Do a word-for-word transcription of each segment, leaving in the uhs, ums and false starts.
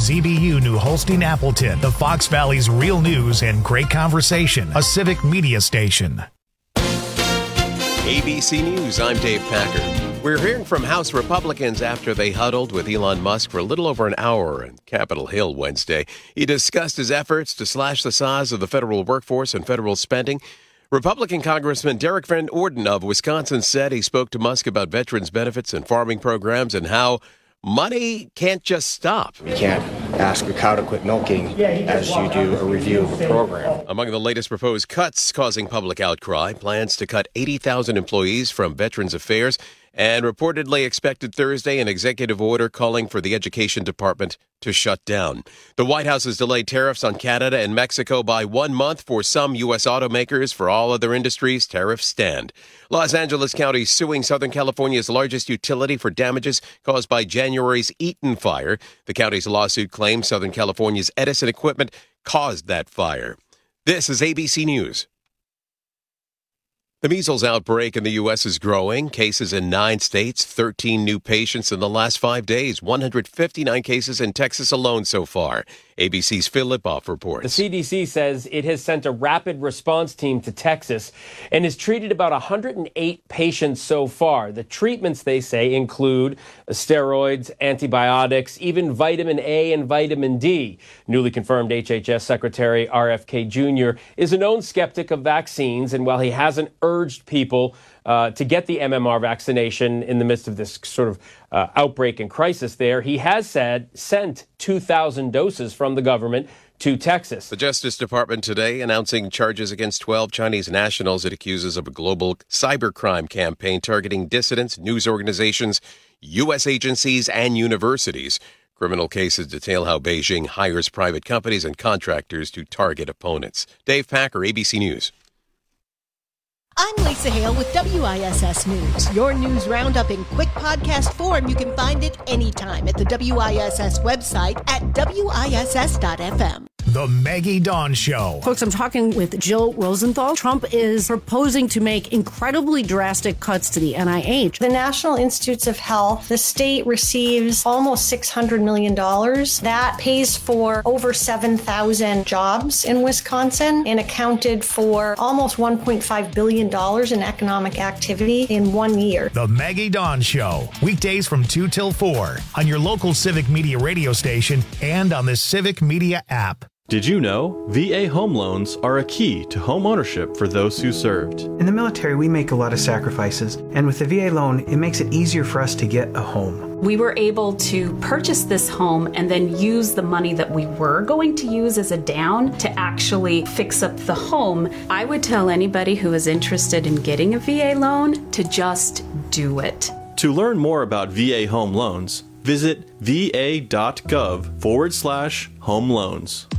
Z B U New Holstein Appleton, the Fox Valley's real news and great conversation, a civic media station. A B C News, I'm Dave Packer. We're hearing from House Republicans after they huddled with Elon Musk for a little over an hour in Capitol Hill Wednesday. He discussed his efforts to slash the size of the federal workforce and federal spending. Republican Congressman Derek Van Orden of Wisconsin said he spoke to Musk about veterans' benefits and farming programs and how money can't just stop. You can't ask a cow to quit milking as you do a review of a program. Among the latest proposed cuts causing public outcry, plans to cut eighty thousand employees from Veterans Affairs, and reportedly expected Thursday an executive order calling for the Education Department to shut down. The White House has delayed tariffs on Canada and Mexico by one month for some U S automakers. For all other industries, tariffs stand. Los Angeles County suing Southern California's largest utility for damages caused by January's Eaton fire. The county's lawsuit claims Southern California's Edison equipment caused that fire. This is A B C News. The measles outbreak in the U S is growing. Cases in nine states, thirteen new patients in the last five days, one hundred fifty-nine cases in Texas alone so far. A B C's Phil Lipoff reports. The C D C says it has sent a rapid response team to Texas and has treated about one hundred eight patients so far. The treatments, they say, include steroids, antibiotics, even vitamin A and vitamin D. Newly confirmed H H S Secretary R F K Junior is a known skeptic of vaccines, and while he hasn't urged people uh, to get the M M R vaccination in the midst of this sort of uh, outbreak and crisis there, he has said sent two thousand doses from the government to Texas. The Justice Department today announcing charges against twelve Chinese nationals it accuses of a global cybercrime campaign targeting dissidents, news organizations, U S agencies, and universities. Criminal cases detail how Beijing hires private companies and contractors to target opponents. Dave Packer, A B C News. I'm Lisa Hale with W I S S News. Your news roundup in quick podcast form. You can find it anytime at the W I S S website at W I S S dot F M. The Maggie Dawn Show. Folks, I'm talking with Jill Rosenthal. Trump is proposing to make incredibly drastic cuts to the N I H. The National Institutes of Health, the state receives almost six hundred million dollars. That pays for over seven thousand jobs in Wisconsin and accounted for almost one point five billion dollars in economic activity in one year. The Maggie Dawn Show. Weekdays from two till four on your local Civic Media radio station and on the Civic Media app. Did you know V A home loans are a key to home ownership for those who served? In the military, we make a lot of sacrifices, and with the V A loan, it makes it easier for us to get a home. We were able to purchase this home and then use the money that we were going to use as a down to actually fix up the home. I would tell anybody who is interested in getting a V A loan to just do it. To learn more about V A home loans, visit va.gov forward slash home loans.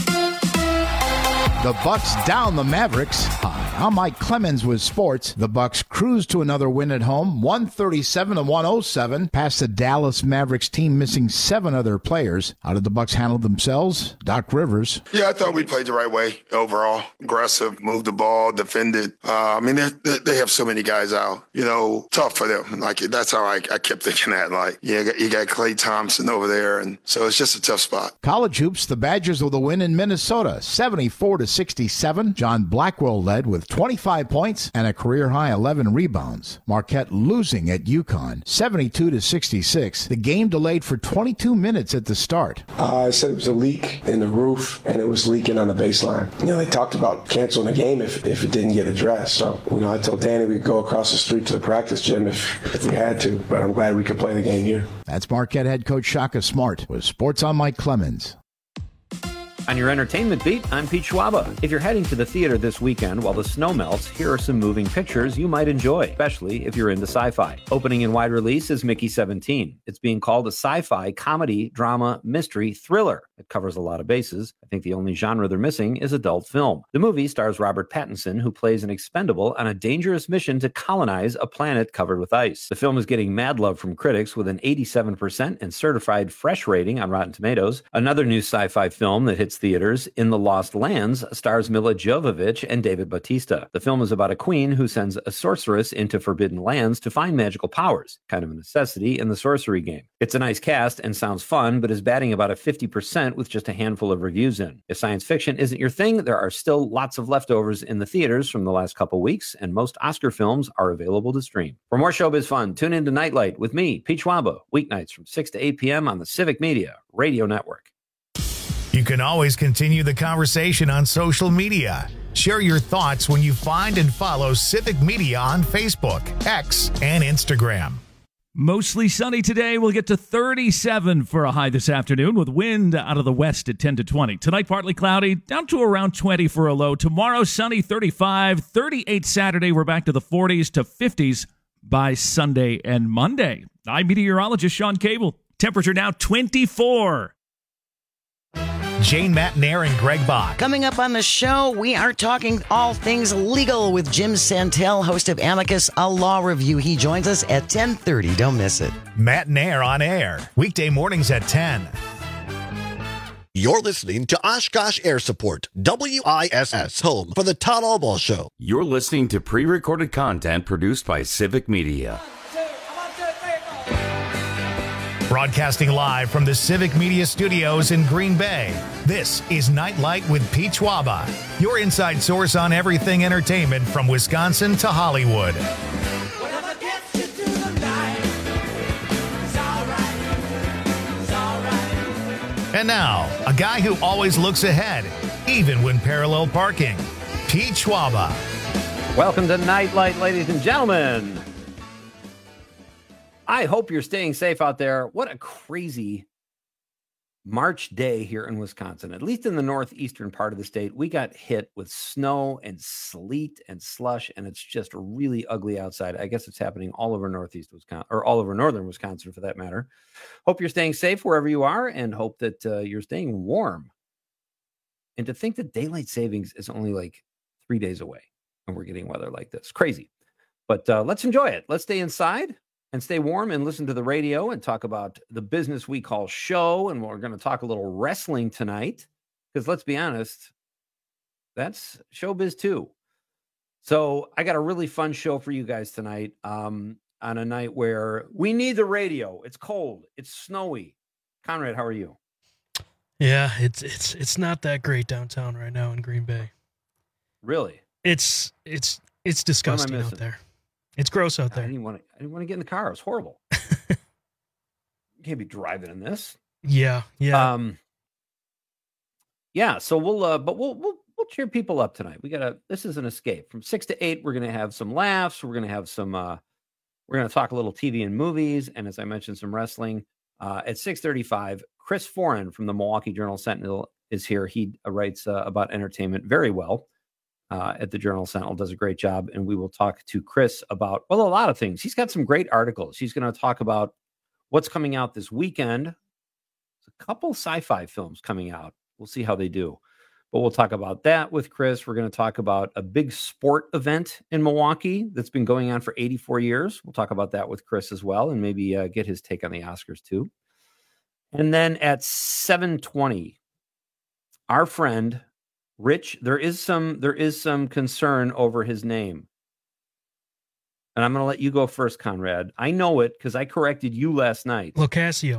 The Bucks down the Mavericks. Hi, I'm Mike Clemens with sports. The Bucks cruise to another win at home, one thirty-seven to one oh seven, past the Dallas Mavericks team missing seven other players. How did the Bucks handle themselves? Doc Rivers. Yeah, I thought we played the right way overall. Aggressive, moved the ball, defended. Uh, I mean, they, they have so many guys out. You know, tough for them. Like that's how I, I kept thinking that. Like, yeah, you got, you got Klay Thompson over there, and so it's just a tough spot. College hoops. The Badgers with a win in Minnesota, seventy-four to sixty-seven. John Blackwell led with twenty-five points and a career-high eleven rebounds. Marquette losing at UConn, seventy-two to sixty-six. The game delayed for twenty-two minutes at the start. Uh, I said it was a leak in the roof, and it was leaking on the baseline. You know, they talked about canceling the game if, if it didn't get addressed. So, you know, I told Danny we'd go across the street to the practice gym if, if we had to, but I'm glad we could play the game here. That's Marquette head coach Shaka Smart with Sports on Mike Clemens. On your entertainment beat, I'm Pete Schwaba. If you're heading to the theater this weekend while the snow melts, here are some moving pictures you might enjoy, especially if you're into sci-fi. Opening in wide release is Mickey seventeen. It's being called a sci-fi, comedy, drama, mystery, thriller. It covers a lot of bases. I think the only genre they're missing is adult film. The movie stars Robert Pattinson, who plays an expendable on a dangerous mission to colonize a planet covered with ice. The film is getting mad love from critics with an eighty-seven percent and certified fresh rating on Rotten Tomatoes. Another new sci-fi film that hits its theaters. In the Lost Lands stars Mila Jovovich and David Bautista. The film is about a queen who sends a sorceress into forbidden lands to find magical powers, kind of a necessity in the sorcery game. It's a nice cast and sounds fun, but is batting about a fifty percent with just a handful of reviews in. If science fiction isn't your thing, there are still lots of leftovers in the theaters from the last couple weeks, and most Oscar films are available to stream. For more showbiz fun, tune into Nightlight with me, Pete Schwaba, weeknights from six to eight p.m. on the Civic Media Radio Network. You can always continue the conversation on social media. Share your thoughts when you find and follow Civic Media on Facebook, X, and Instagram. Mostly sunny today. We'll get to thirty-seven for a high this afternoon with wind out of the west at ten to twenty. Tonight, partly cloudy, down to around twenty for a low. Tomorrow, sunny, thirty-five. thirty-eight Saturday. We're back to the forties to fifties by Sunday and Monday. I'm meteorologist Sean Cable. Temperature now twenty-four. Jane Matnair and Greg Bach. Coming up on the show, we are talking all things legal with Jim Santel, host of Amicus, a law review. He joins us at ten thirty. Don't miss it. Matnair on air, weekday mornings at ten. You're listening to Oshkosh Air Support, W I S S, home for the Todd Albaugh Show. You're listening to pre-recorded content produced by Civic Media. Broadcasting live from the Civic Media Studios in Green Bay, this is Nightlight with Pete Schwaba, your inside source on everything entertainment from Wisconsin to Hollywood. And now, a guy who always looks ahead, even when parallel parking, Pete Schwaba. Welcome to Nightlight, ladies and gentlemen. I hope you're staying safe out there. What a crazy March day here in Wisconsin. At least in the northeastern part of the state, we got hit with snow and sleet and slush, and it's just really ugly outside. I guess it's happening all over northeast Wisconsin, or all over northern Wisconsin for that matter. Hope you're staying safe wherever you are, and hope that uh, you're staying warm. And to think that daylight savings is only like three days away, and we're getting weather like this. Crazy. But uh, let's enjoy it. Let's stay inside and stay warm and listen to the radio and talk about the business we call show. And we're going to talk a little wrestling tonight because let's be honest, that's showbiz too. So I got a really fun show for you guys tonight um, on a night where we need the radio. It's cold. It's snowy. Conrad, how are you? Yeah, it's it's it's not that great downtown right now in Green Bay. Really? It's it's it's disgusting out there. It's gross out there. I didn't want to. I didn't want to get in the car. It was horrible. You can't be driving in this. Yeah, yeah, um, yeah. So we'll, uh, but we'll we'll we'll cheer people up tonight. We gotta. This is an escape from six to eight. We're gonna have some laughs. We're gonna have some. Uh, we're gonna talk a little T V and movies, and as I mentioned, some wrestling. Uh, at six thirty-five, Chris Foran from the Milwaukee Journal Sentinel is here. He uh, writes uh, about entertainment very well. Uh, at the Journal Sentinel, does a great job, and we will talk to Chris about, well, a lot of things. He's got some great articles. He's going to talk about what's coming out this weekend. There's a couple sci-fi films coming out. We'll see how they do, but we'll talk about that with Chris. We're going to talk about a big sport event in Milwaukee that's been going on for eighty-four years. We'll talk about that with Chris as well, and maybe uh, get his take on the Oscars too. And then at seven twenty, our friend Rich, there is some there is some concern over his name. And I'm going to let you go first, Conrad. I know it because I corrected you last night. Locasio.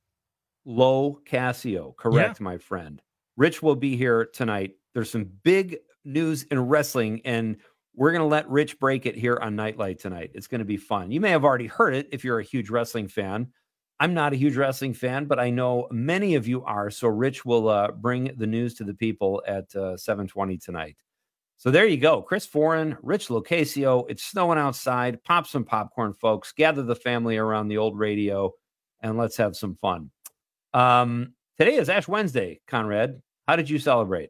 Locasio. Correct, yeah. My friend. Rich will be here tonight. There's some big news in wrestling, and we're going to let Rich break it here on Nightlight tonight. It's going to be fun. You may have already heard it if you're a huge wrestling fan. I'm not a huge wrestling fan, but I know many of you are. So Rich will uh, bring the news to the people at uh, seven twenty tonight. So there you go. Chris Foran, Rich Locasio. It's snowing outside. Pop some popcorn, folks. Gather the family around the old radio, and let's have some fun. Um, today is Ash Wednesday, Conrad. How did you celebrate?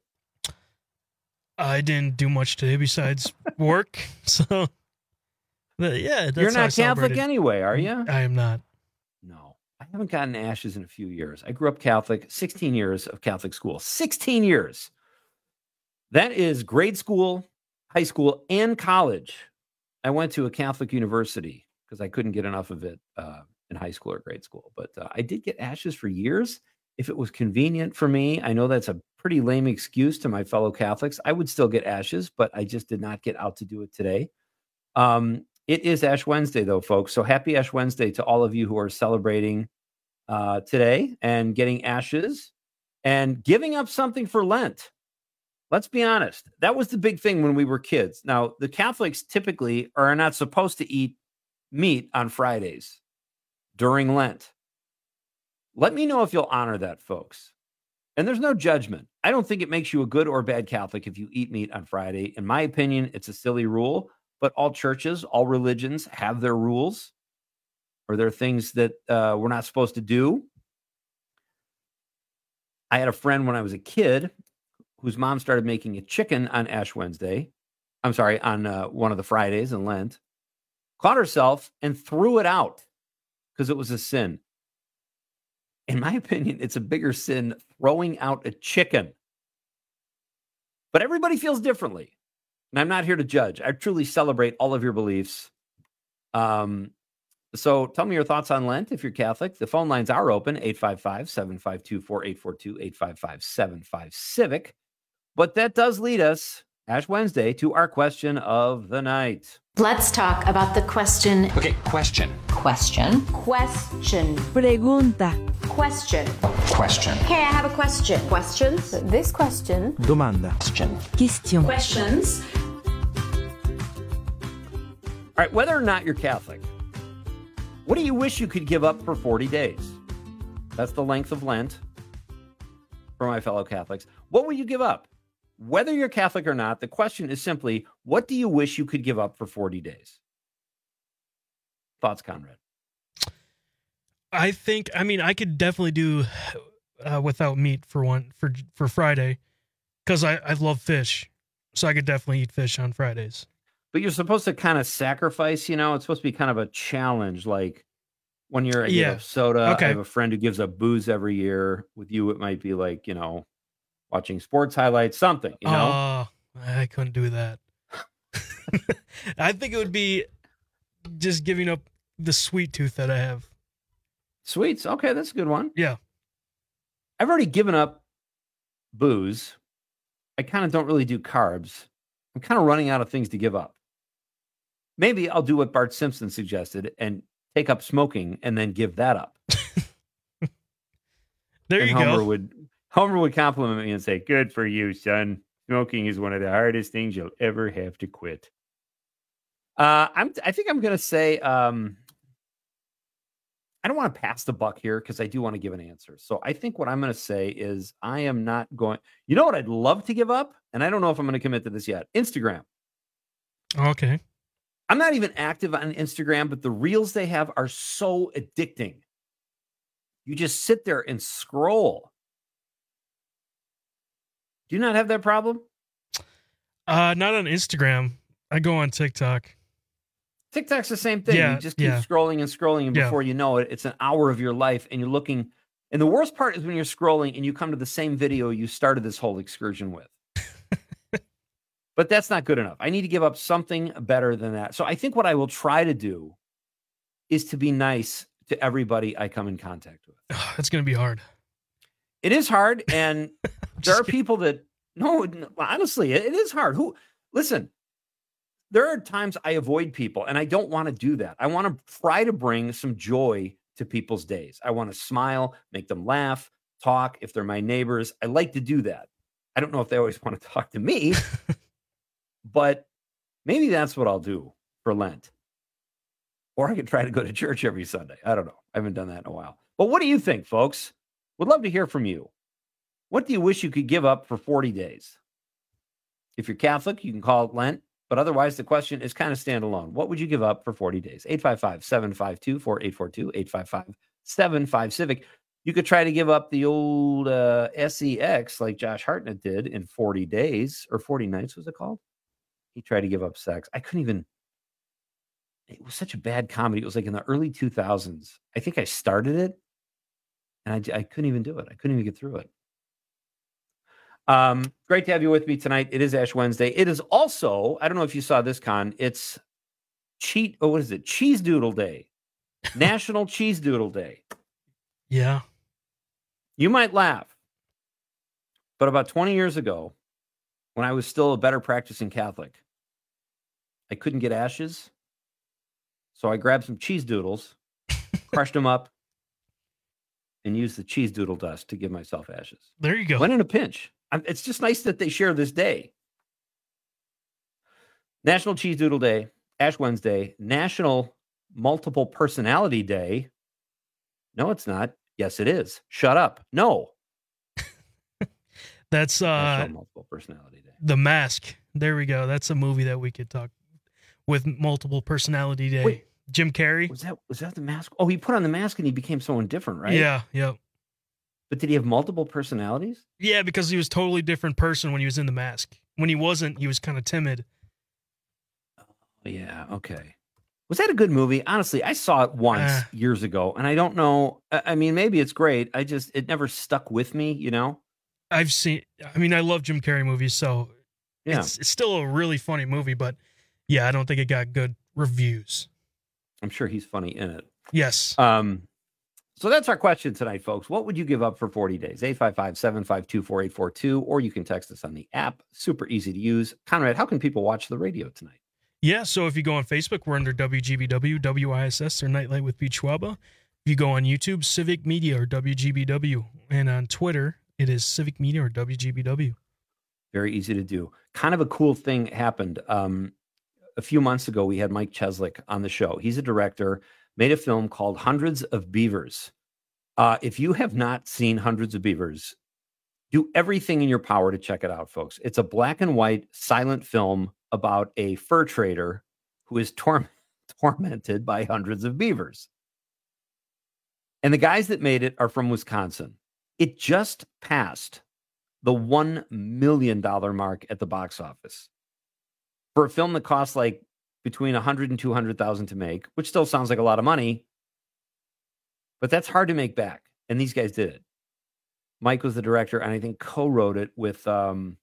I didn't do much today besides work. So, but yeah, that's You're not how I Catholic anyway, are you? I am not. No. I haven't gotten ashes in a few years. I grew up Catholic, sixteen years of Catholic school, sixteen years. That is grade school, high school, and college. I went to a Catholic university because I couldn't get enough of it uh, in high school or grade school. But uh, I did get ashes for years if it was convenient for me. I know that's a pretty lame excuse to my fellow Catholics. I would still get ashes, but I just did not get out to do it today. Um, it is Ash Wednesday, though, folks. So happy Ash Wednesday to all of you who are celebrating uh, today and getting ashes and giving up something for Lent. Let's be honest. That was the big thing when we were kids. Now, the Catholics typically are not supposed to eat meat on Fridays during Lent. Let me know if you'll honor that, folks. And there's no judgment. I don't think it makes you a good or bad Catholic if you eat meat on Friday. In my opinion, it's a silly rule, but all churches, all religions have their rules, or there are things that uh, we're not supposed to do. I had a friend when I was a kid whose mom started making a chicken on Ash Wednesday. I'm sorry, on uh, one of the Fridays in Lent, caught herself and threw it out because it was a sin. In my opinion, it's a bigger sin throwing out a chicken. But everybody feels differently. And I'm not here to judge. I truly celebrate all of your beliefs. Um, so tell me your thoughts on Lent if you're Catholic. The phone lines are open, eight five five, seven five two, four eight four two, eight five five, seven five, civic. But that does lead us, Ash Wednesday, to our question of the night. Let's talk about the question. Okay, question. Question. Question. Pregunta. Question. Question. Hey, I have a question. Questions? This question. Domanda. Question. Question. Questions. All right, whether or not you're Catholic, what do you wish you could give up for forty days? That's the length of Lent for my fellow Catholics. What would you give up? Whether you're Catholic or not, the question is simply, what do you wish you could give up for forty days? Thoughts, Conrad? I think, I mean, I could definitely do uh, without meat for one, for for Friday, because I, I love fish. So I could definitely eat fish on Fridays. But you're supposed to kind of sacrifice, you know, it's supposed to be kind of a challenge. Like one year I Yeah. give up soda. Okay. I have a friend who gives up booze every year. With you, it might be like, you know, watching sports highlights, something, you know? Oh, I couldn't do that. I think it would be just giving up the sweet tooth that I have. Sweets. Okay, that's a good one. Yeah. I've already given up booze. I kind of don't really do carbs. I'm kind of running out of things to give up. Maybe I'll do what Bart Simpson suggested and take up smoking and then give that up. There and you Homer go. Would, Homer would compliment me and say, good for you, son. Smoking is one of the hardest things you'll ever have to quit. Uh, I'm, I think I'm going to say, um, I don't want to pass the buck here because I do want to give an answer. So I think what I'm going to say is I am not going, you know what I'd love to give up? And I don't know if I'm going to commit to this yet. Instagram. Okay. I'm not even active on Instagram, but the reels they have are so addicting. You just sit there and scroll. Do you not have that problem? Uh, not on Instagram. I go on TikTok. TikTok's the same thing. Yeah, You just keep yeah. scrolling and scrolling, and Yeah. before you know it, it's an hour of your life, and you're looking. And the worst part is when you're scrolling and you come to the same video you started this whole excursion with. But that's not good enough. I need to give up something better than that. So I think what I will try to do is to be nice to everybody I come in contact with. That's going to be hard. It is hard, and there are people that no, no, honestly, it, it is hard. Who listen? There are times I avoid people, and I don't want to do that. I want to try to bring some joy to people's days. I want to smile, make them laugh, talk. If they're my neighbors, I like to do that. I don't know if they always want to talk to me, but maybe that's what I'll do for Lent. Or I could try to go to church every Sunday. I don't know. I haven't done that in a while. But what do you think, folks? Would love to hear from you. What do you wish you could give up for forty days? If you're Catholic, you can call it Lent. But otherwise, the question is kind of standalone. What would you give up for forty days? eight five five, seven five two, four eight four two, eight five five, seven five, civic. You could try to give up the old uh, S E X like Josh Hartnett did in forty days or forty nights, was it called? He tried to give up sex. I couldn't even. It was such a bad comedy. It was like in the early two thousands. I think I started it, and I, I couldn't even do it. I couldn't even get through it. Um, great to have you with me tonight. It is Ash Wednesday. It is also, I don't know if you saw this, Con, it's cheat, oh, what is it? Cheese Doodle Day. National Cheese Doodle Day. Yeah. You might laugh. But about twenty years ago, when I was still a better practicing Catholic, I couldn't get ashes. So I grabbed some cheese doodles, crushed them up, and used the cheese doodle dust to give myself ashes. There you go. When in a pinch. I'm, it's just nice that they share this day. National Cheese Doodle Day, Ash Wednesday, National Multiple Personality Day. No, it's not. Yes, it is. Shut up. No. That's uh, National Multiple Personality Day. The Mask. There we go. That's a movie that we could talk with multiple personality day. Wait, Jim Carrey. Was that was that the mask? Oh, he put on the mask and he became someone different, right? Yeah, yeah. But did he have multiple personalities? Yeah, because he was a totally different person when he was in the mask. When he wasn't, he was kind of timid. Yeah, okay. Was that a good movie? Honestly, I saw it once uh, years ago, and I don't know. I mean, maybe it's great. I just, it never stuck with me, you know? I've seen, I mean, I love Jim Carrey movies, so yeah. it's, it's still a really funny movie, but yeah, I don't think it got good reviews. I'm sure he's funny in it. Yes. Um. So that's our question tonight, folks. What would you give up for forty days? eight five five, seven five two, four eight four two, or you can text us on the app. Super easy to use. Conrad, how can people watch the radio tonight? Yeah, so if you go on Facebook, we're under W G B W, W I S S, or Nightlight with Pete Schwaba. If you go on YouTube, Civic Media or W G B W. And on Twitter, it is Civic Media or W G B W. Very easy to do. Kind of a cool thing happened. Um, a few months ago, we had Mike Cheslick on the show. He's a director, made a film called Hundreds of Beavers. Uh, if you have not seen Hundreds of Beavers, do everything in your power to check it out, folks. It's a black and white silent film about a fur trader who is tor- tormented by hundreds of beavers. And the guys that made it are from Wisconsin. It just passed the one million dollars mark at the box office. For a film that costs like between one hundred thousand and two hundred thousand to make, which still sounds like a lot of money, but that's hard to make back. And these guys did it. Mike was the director, and I think co-wrote it with um,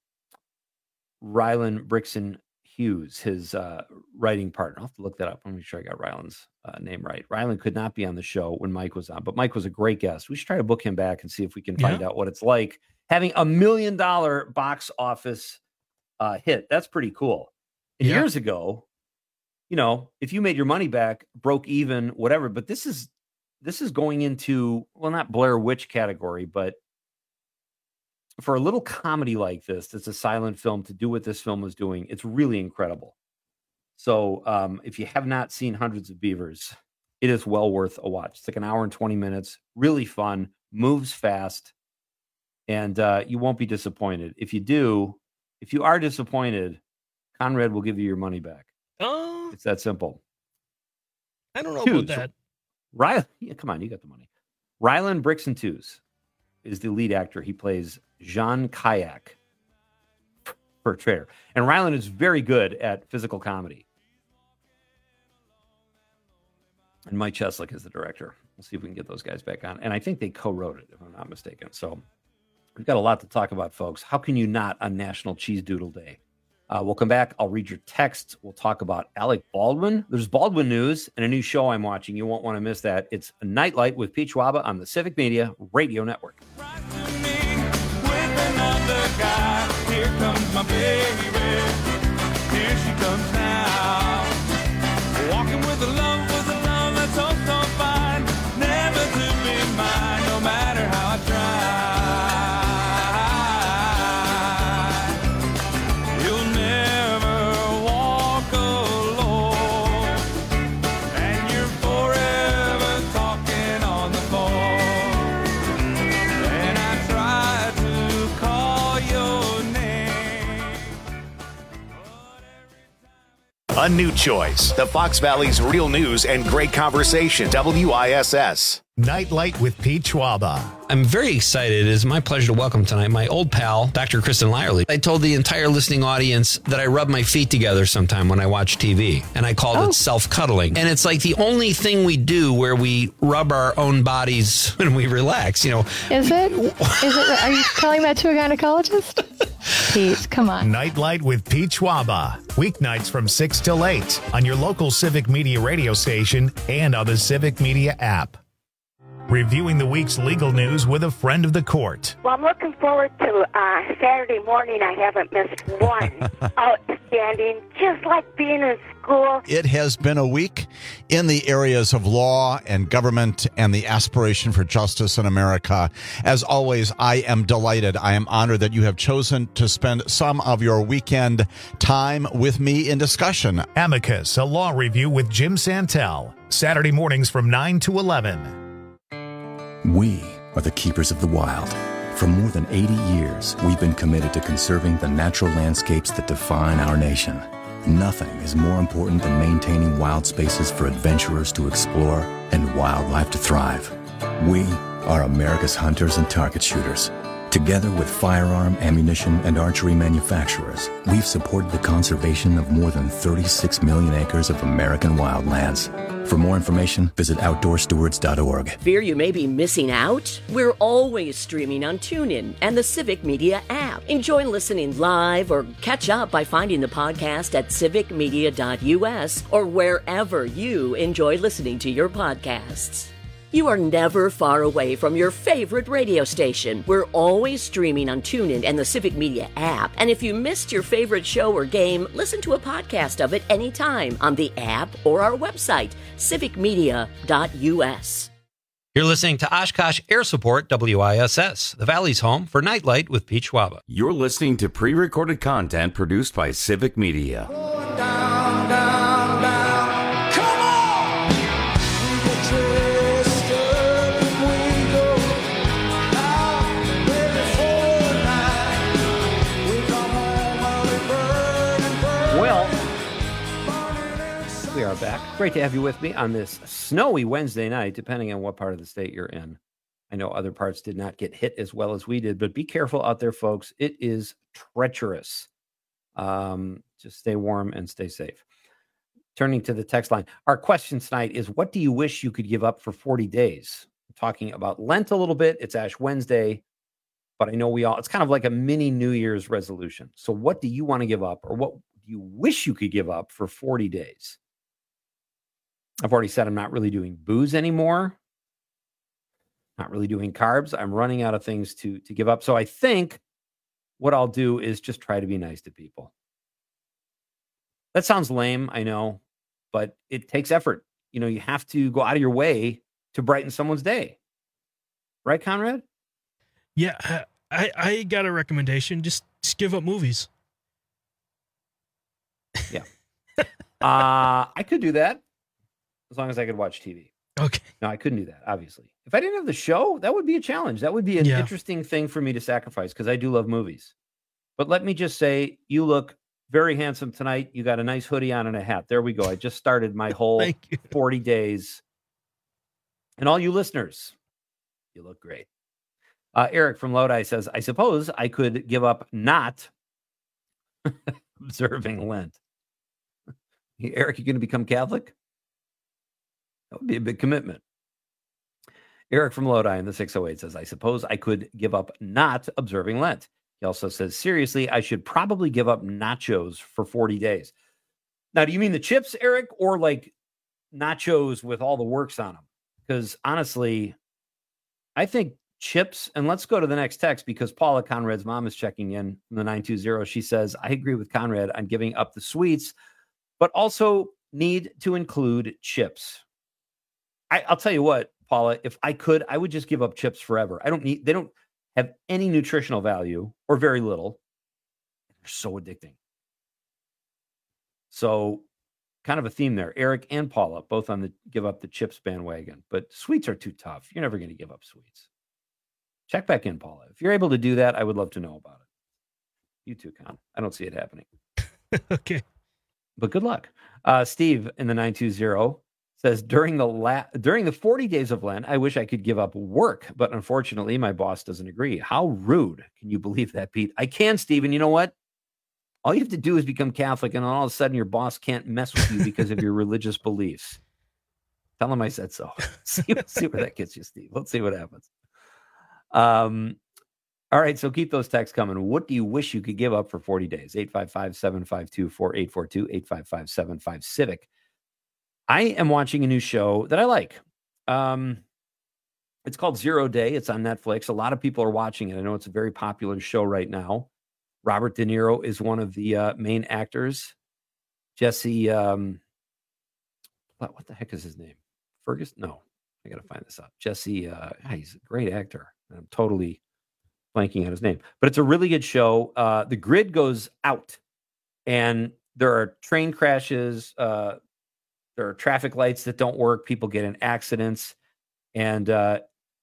Rylan Brixton Hughes, his uh, writing partner. I'll have to look that up. I'll make sure I got Rylan's uh, name right. Rylan could not be on the show when Mike was on, but Mike was a great guest. We should try to book him back and see if we can find yeah. out what it's like having a million dollar box office uh, hit. That's pretty cool. And yeah. years ago, you know, if you made your money back, broke even, whatever, but this is this is going into, well, not Blair Witch category, but for a little comedy like this, it's a silent film, to do what this film was doing, it's really incredible. So um, if you have not seen Hundreds of Beavers, it is well worth a watch. It's like an hour and twenty minutes, really fun, moves fast, and uh, you won't be disappointed. If you do, if you are disappointed, Conrad will give you your money back. Oh, it's that simple. I don't know Two, about that. So, Rylan, yeah, come on, you got the money. Rylan Brixton Hughes is the lead actor. He plays Jean Kayak for Trader. And Rylan is very good at physical comedy. And Mike Cheslick is the director. We'll see if we can get those guys back on. And I think they co-wrote it, if I'm not mistaken. So we've got a lot to talk about, folks. How can you not on National Cheese Doodle Day? Uh, we'll come back. I'll read your texts. We'll talk about Alec Baldwin. There's Baldwin news and a new show I'm watching. You won't want to miss that. It's Nightlight with Pete Schwaba on the Civic Media Radio Network. Guy. Here comes my baby. Here she comes now. Walking with a love, with a love that's so, so fine. Never to be mine, no matter how I try. You'll never walk alone. And you're forever talking on the phone. And I try to call your name. A new choice. The Fox Valley's real news and great conversation. W I S S. Nightlight with Pete Schwaba. I'm very excited. It is my pleasure to welcome tonight my old pal, Doctor Kristen Lyerly. I told the entire listening audience that I rub my feet together sometime when I watch T V, and I called oh. it self-cuddling. And it's like the only thing we do where we rub our own bodies when we relax, you know. Is it? Is it? Are you telling that to a gynecologist? Pete, come on. Nightlight with Pete Schwaba. Weeknights from six till eight on your local Civic Media radio station and on the Civic Media app. Reviewing the week's legal news with a friend of the court. Well, I'm looking forward to uh, Saturday morning. I haven't missed one. Outstanding. Just like being in school. It has been a week in the areas of law and government and the aspiration for justice in America. As always, I am delighted. I am honored that you have chosen to spend some of your weekend time with me in discussion. Amicus, a law review with Jim Santel. Saturday mornings from nine to eleven. We are the keepers of the wild. For more than eighty years, we've been committed to conserving the natural landscapes that define our nation. Nothing is more important than maintaining wild spaces for adventurers to explore and wildlife to thrive. We are America's hunters and target shooters. Together with firearm, ammunition, and archery manufacturers, we've supported the conservation of more than thirty-six million acres of American wildlands. For more information, visit outdoor stewards dot org. Fear you may be missing out? We're always streaming on TuneIn and the Civic Media app. Enjoy listening live or catch up by finding the podcast at civic media dot u s or wherever you enjoy listening to your podcasts. You are never far away from your favorite radio station. We're always streaming on TuneIn and the Civic Media app. And if you missed your favorite show or game, listen to a podcast of it anytime on the app or our website, civic media dot u s. You're listening to Oshkosh Air Support W I S S, the Valley's home for Nightlight with Pete Schwaba. You're listening to pre-recorded content produced by Civic Media. Down, down, down. Come on! We get dressed up and we go out ready for the night. We come home while they burn and burn. Well, we are back. Great to have you with me on this snowy Wednesday night, depending on what part of the state you're in. I know other parts did not get hit as well as we did, but be careful out there, folks. It is treacherous. Um, just stay warm and stay safe. Turning to the text line, our question tonight is, what do you wish you could give up for forty days? I'm talking about Lent a little bit. It's Ash Wednesday, but I know we all, it's kind of like a mini New Year's resolution. So what do you want to give up, or what do you wish you could give up for forty days? I've already said I'm not really doing booze anymore. Not really doing carbs. I'm running out of things to, to give up. So I think what I'll do is just try to be nice to people. That sounds lame, I know, but it takes effort. You know, you have to go out of your way to brighten someone's day. Right, Conrad? Yeah, I, I got a recommendation. Just, just give up movies. Yeah. uh, I could do that. As long as I could watch T V. Okay. No, I couldn't do that, obviously. If I didn't have the show, that would be a challenge. That would be an Yeah. interesting thing for me to sacrifice, because I do love movies. But let me just say, you look very handsome tonight. You got a nice hoodie on and a hat. There we go. I just started my whole Thank you. forty days. And all you listeners, you look great. Uh, Eric from Lodi says, I suppose I could give up not observing Lent. Eric, you going to become Catholic? That would be a big commitment. Eric from Lodi in the six oh eight says, I suppose I could give up not observing Lent. He also says, seriously, I should probably give up nachos for forty days. Now, do you mean the chips, Eric, or like nachos with all the works on them? Because honestly, I think chips, and let's go to the next text, because Paula, Conrad's mom, is checking in from the nine two zero. She says, I agree with Conrad on giving up the sweets, but also need to include chips. I, I'll tell you what, Paula, if I could, I would just give up chips forever. I don't need, they don't have any nutritional value, or very little. They're so addicting. So kind of a theme there. Eric and Paula, both on the give up the chips bandwagon, but sweets are too tough. You're never going to give up sweets. Check back in, Paula. If you're able to do that, I would love to know about it. You too, Con. I don't see it happening. Okay. But good luck. Uh, Steve in the nine two zero says, during the la- during the forty days of Lent, I wish I could give up work, but unfortunately, my boss doesn't agree. How rude. Can you believe that, Pete? I can, Steve. And you know what? All you have to do is become Catholic, and all of a sudden your boss can't mess with you because of your religious beliefs. Tell him I said so. see, see where that gets you, Steve. Let's see what happens. Um, all right, so keep those texts coming. What do you wish you could give up for forty days? eight five five, seven five two, four eight four two, eight five five, seven five Civic. I am watching a new show that I like. Um, It's called Zero Day. It's on Netflix. A lot of people are watching it. I know it's a very popular show right now. Robert De Niro is one of the uh, main actors. Jesse, um, what, what the heck is his name? Ferguson? No, I got to find this out. Jesse, uh, he's a great actor. I'm totally blanking on his name. But it's a really good show. Uh, the grid goes out, and there are train crashes. Uh, there are traffic lights that don't work. People get in accidents. And uh,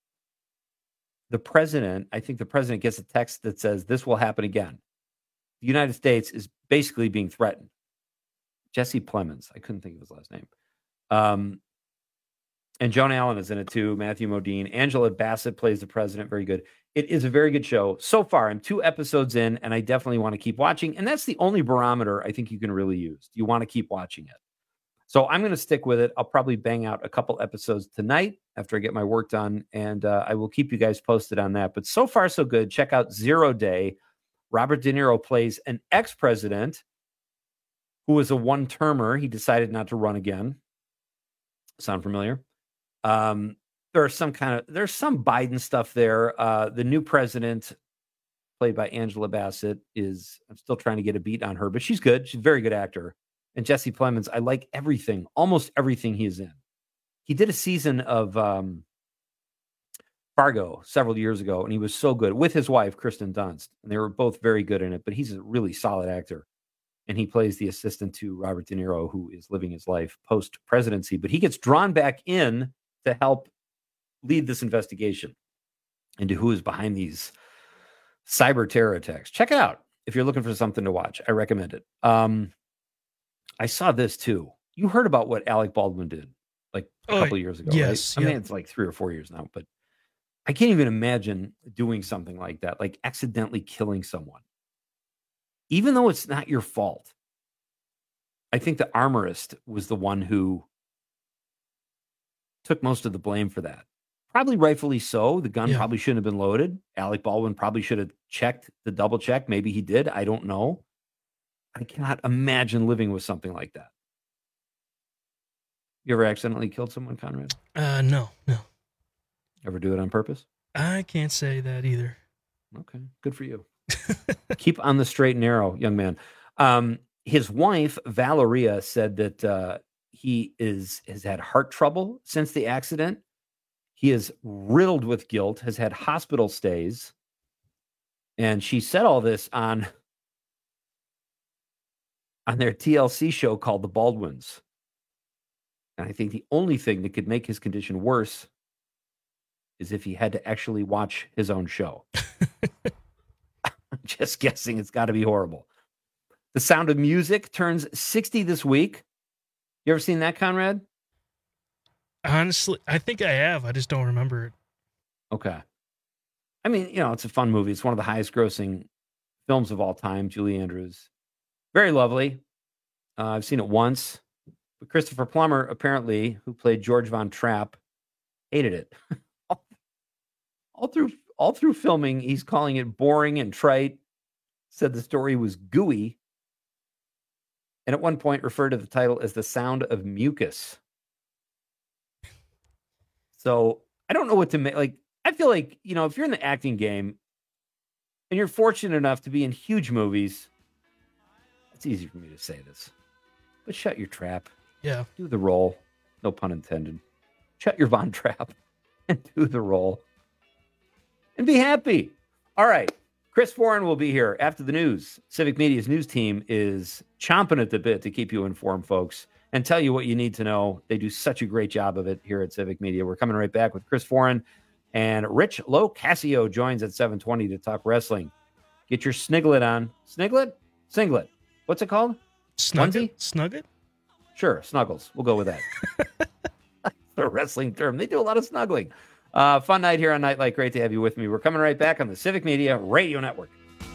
the president, I think the president gets a text that says, this will happen again. The United States is basically being threatened. Jesse Plemons. I couldn't think of his last name. Um, and Joan Allen is in it too. Matthew Modine. Angela Bassett plays the president. Very good. It is a very good show. So far, I'm two episodes in, and I definitely want to keep watching. And that's the only barometer I think you can really use. Do you want to keep watching it? So I'm going to stick with it. I'll probably bang out a couple episodes tonight after I get my work done, and uh, I will keep you guys posted on that. But so far, so good. Check out Zero Day. Robert De Niro plays an ex-president who was a one-termer. He decided not to run again. Sound familiar? Um, there are some kind of there's some Biden stuff there. Uh, the new president, played by Angela Bassett, is I'm still trying to get a beat on her, but she's good. She's a very good actor. And Jesse Plemons, I like everything, almost everything he is in. He did a season of um, Fargo several years ago, and he was so good with his wife, Kristen Dunst. And they were both very good in it, but he's a really solid actor. And he plays the assistant to Robert De Niro, who is living his life post-presidency. But he gets drawn back in to help lead this investigation into who is behind these cyber terror attacks. Check it out if you're looking for something to watch. I recommend it. Um, I saw this too. You heard about what Alec Baldwin did like a Oh, couple of years ago, yes, right? I yeah. mean, it's like three or four years now, but I can't even imagine doing something like that, like accidentally killing someone. Even though it's not your fault. I think the armorist was the one who took most of the blame for that. Probably rightfully so. The gun Yeah. probably shouldn't have been loaded. Alec Baldwin probably should have checked the double check. Maybe he did. I don't know. I cannot imagine living with something like that. You ever accidentally killed someone, Conrad? Uh, no, no. Ever do it on purpose? I can't say that either. Okay, good for you. Keep on the straight and narrow, young man. Um, his wife, Valeria, said that uh, he is has had heart trouble since the accident. He is riddled with guilt, has had hospital stays. And she said all this on, on their T L C show called The Baldwins. And I think the only thing that could make his condition worse is if he had to actually watch his own show. I'm just guessing it's got to be horrible. The Sound of Music turns sixty this week. You ever seen that, Conrad? Honestly, I think I have. I just don't remember it. Okay. I mean, you know, it's a fun movie. It's one of the highest grossing films of all time. Julie Andrews. Very lovely. Uh, I've seen it once. But Christopher Plummer, apparently, who played George Von Trapp, hated it. all, all through all through filming, he's calling it boring and trite. Said the story was gooey. And at one point referred to the title as The Sound of Mucus. So I don't know what to make. Like, I feel like, you know, if you're in the acting game and you're fortunate enough to be in huge movies, it's easy for me to say this, but shut your trap. Yeah. Do the role. No pun intended. Shut your Von Trapp and do the role and be happy. All right. Chris Foran will be here after the news. Civic Media's news team is chomping at the bit to keep you informed, folks, and tell you what you need to know. They do such a great job of it here at Civic Media. We're coming right back with Chris Foran, and Rich Locascio joins at seven twenty to talk wrestling. Get your sniglet on. Sniglet? Singlet. What's it called? Snugget? Onesie? Snugget? Sure, snuggles. We'll go with that. The wrestling term. They do a lot of snuggling. Uh, fun night here on Nightlight. Great to have you with me. We're coming right back on the Civic Media Radio Network.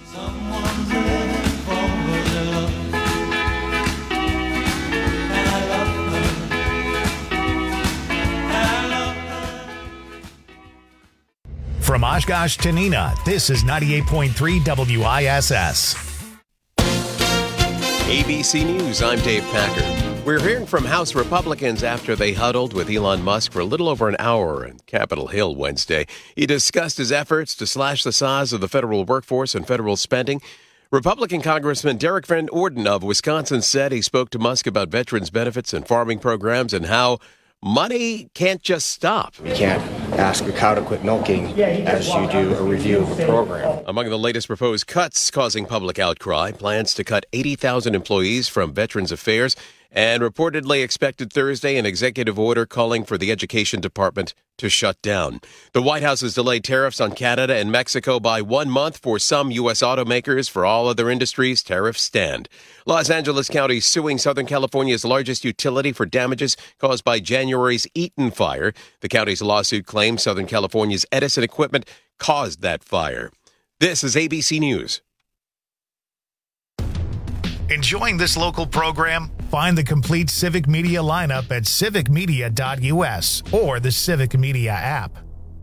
From Oshkosh to Neenah, this is ninety-eight point three W I S S. A B C News, I'm Dave Packer. We're hearing from House Republicans after they huddled with Elon Musk for a little over an hour in Capitol Hill Wednesday. He discussed his efforts to slash the size of the federal workforce and federal spending. Republican Congressman Derek Van Orden of Wisconsin said he spoke to Musk about veterans' benefits and farming programs and how money can't just stop. You can't ask a cow to quit milking as you do a review of a program. Among the latest proposed cuts causing public outcry, plans to cut eighty thousand employees from Veterans Affairs, and reportedly expected Thursday an executive order calling for the Education Department to shut down. The White House has delayed tariffs on Canada and Mexico by one month for some U S automakers. For all other industries, tariffs stand. Los Angeles County suing Southern California's largest utility for damages caused by January's Eaton fire. The county's lawsuit claims Southern California's Edison equipment caused that fire. This is A B C News. Enjoying this local program? Find the complete Civic Media lineup at civic media dot U S or the Civic Media app.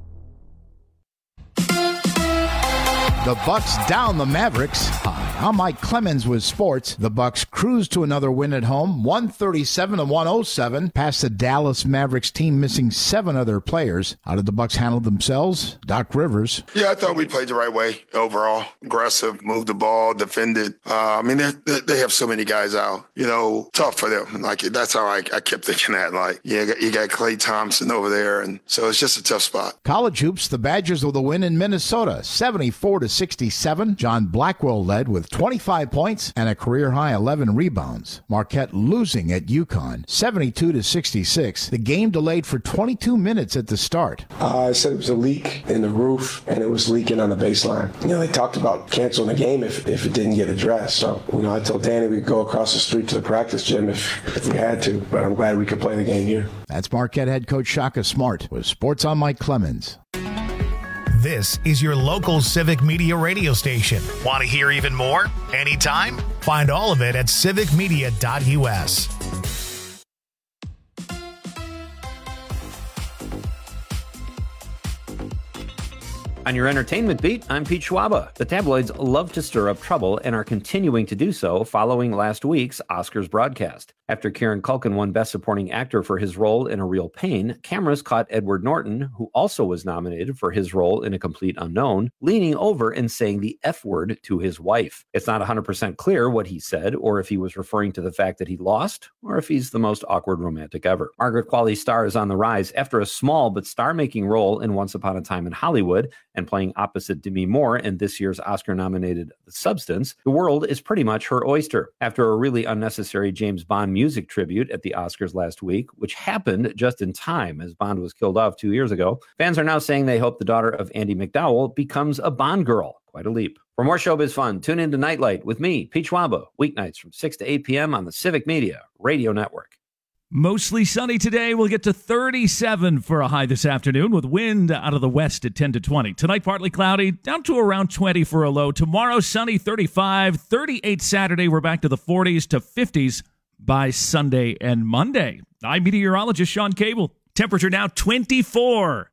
The Bucks down the Mavericks. Hi, I'm Mike Clemens with sports. The Bucks cruise to another win at home, one thirty-seven to one oh seven, past the Dallas Mavericks team missing seven other players. How did the Bucks handle themselves? Doc Rivers. Yeah, I thought we played the right way overall. Aggressive, moved the ball, defended. Uh, I mean, they they have so many guys out. You know, tough for them. Like that's how I, I kept thinking that. Like, yeah, you got, you got Klay Thompson over there, and so it's just a tough spot. College hoops. The Badgers with a win in Minnesota, seventy-four to sixty-seven. John Blackwell led with twenty-five points and a career-high eleven rebounds. Marquette losing at UConn, seventy-two to sixty-six. The game delayed for twenty-two minutes at the start. Uh, I said it was a leak in the roof, and it was leaking on the baseline. You know, they talked about canceling the game if, if it didn't get addressed. So, you know, I told Danny we'd go across the street to the practice gym if, if we had to, but I'm glad we could play the game here. That's Marquette head coach Shaka Smart with Sports on Mike Clemens. This is your local Civic Media radio station. Want to hear even more? Anytime? Find all of it at civic media dot U S. On your entertainment beat, I'm Pete Schwaba. The tabloids love to stir up trouble and are continuing to do so following last week's Oscars broadcast. After Kieran Culkin won Best Supporting Actor for his role in A Real Pain, cameras caught Edward Norton, who also was nominated for his role in A Complete Unknown, leaning over and saying the F word to his wife. It's not one hundred percent clear what he said, or if he was referring to the fact that he lost, or if he's the most awkward romantic ever. Margaret Qualley's star is on the rise after a small but star-making role in Once Upon a Time in Hollywood, and playing opposite Demi Moore in this year's Oscar-nominated The Substance. The world is pretty much her oyster. After a really unnecessary James Bond music tribute at the Oscars last week, which happened just in time as Bond was killed off two years ago, fans are now saying they hope the daughter of Andy McDowell becomes a Bond girl. Quite a leap. For more showbiz fun, tune in to Nightlight with me, Pete Schwaba, weeknights from six to eight p.m. on the Civic Media Radio Network. Mostly sunny today. We'll get to thirty-seven for a high this afternoon with wind out of the west at ten to twenty. Tonight, partly cloudy, down to around twenty for a low. Tomorrow, sunny, thirty-five, thirty-eight Saturday. We're back to the forties to fifties by Sunday and Monday. I'm meteorologist Sean Cable. Temperature now twenty-four.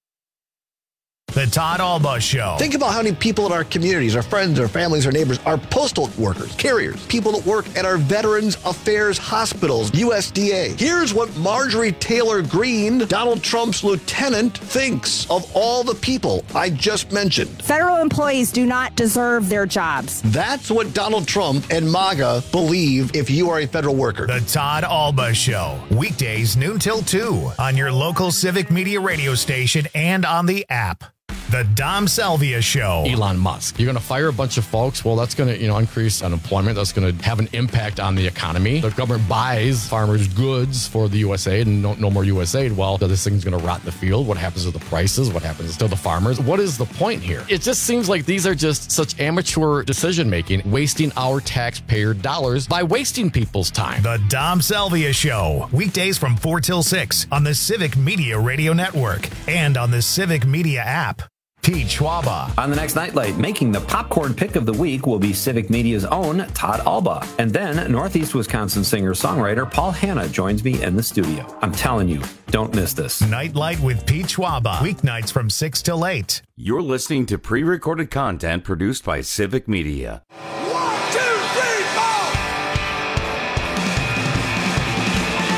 The Todd Alba Show. Think about how many people in our communities, our friends, our families, our neighbors, our postal workers, carriers, people that work at our Veterans Affairs hospitals, U S D A. Here's what Marjorie Taylor Greene, Donald Trump's lieutenant, thinks of all the people I just mentioned. Federal employees do not deserve their jobs. That's what Donald Trump and MAGA believe if you are a federal worker. The Todd Alba Show. Weekdays noon till two on your local Civic Media radio station and on the app. The Dom Salvia Show. Elon Musk. You're going to fire a bunch of folks. Well, that's going to, you know, increase unemployment. That's going to have an impact on the economy. The government buys farmers' goods for the U S A I D and no, no more U S A I D. Well, this thing's going to rot in the field. What happens to the prices? What happens to the farmers? What is the point here? It just seems like these are just such amateur decision-making, wasting our taxpayer dollars by wasting people's time. The Dom Salvia Show. Weekdays from four till six on the Civic Media Radio Network and on the Civic Media app. Pete Schwaba. On the next Nightlight, making the popcorn pick of the week will be Civic Media's own Todd Alba. And then Northeast Wisconsin singer-songwriter Paul Hanna joins me in the studio. I'm telling you, don't miss this. Nightlight with Pete Schwaba. Weeknights from six till eight. You're listening to pre-recorded content produced by Civic Media. One, two, three, four!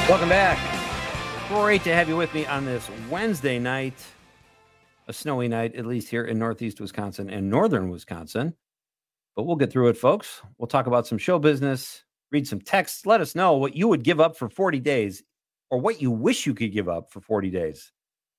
Welcome back. Great to have you with me on this Wednesday night, a snowy night, at least here in Northeast Wisconsin and Northern Wisconsin. But we'll get through it, folks. We'll talk about some show business, read some texts. Let us know what you would give up for forty days or what you wish you could give up for forty days.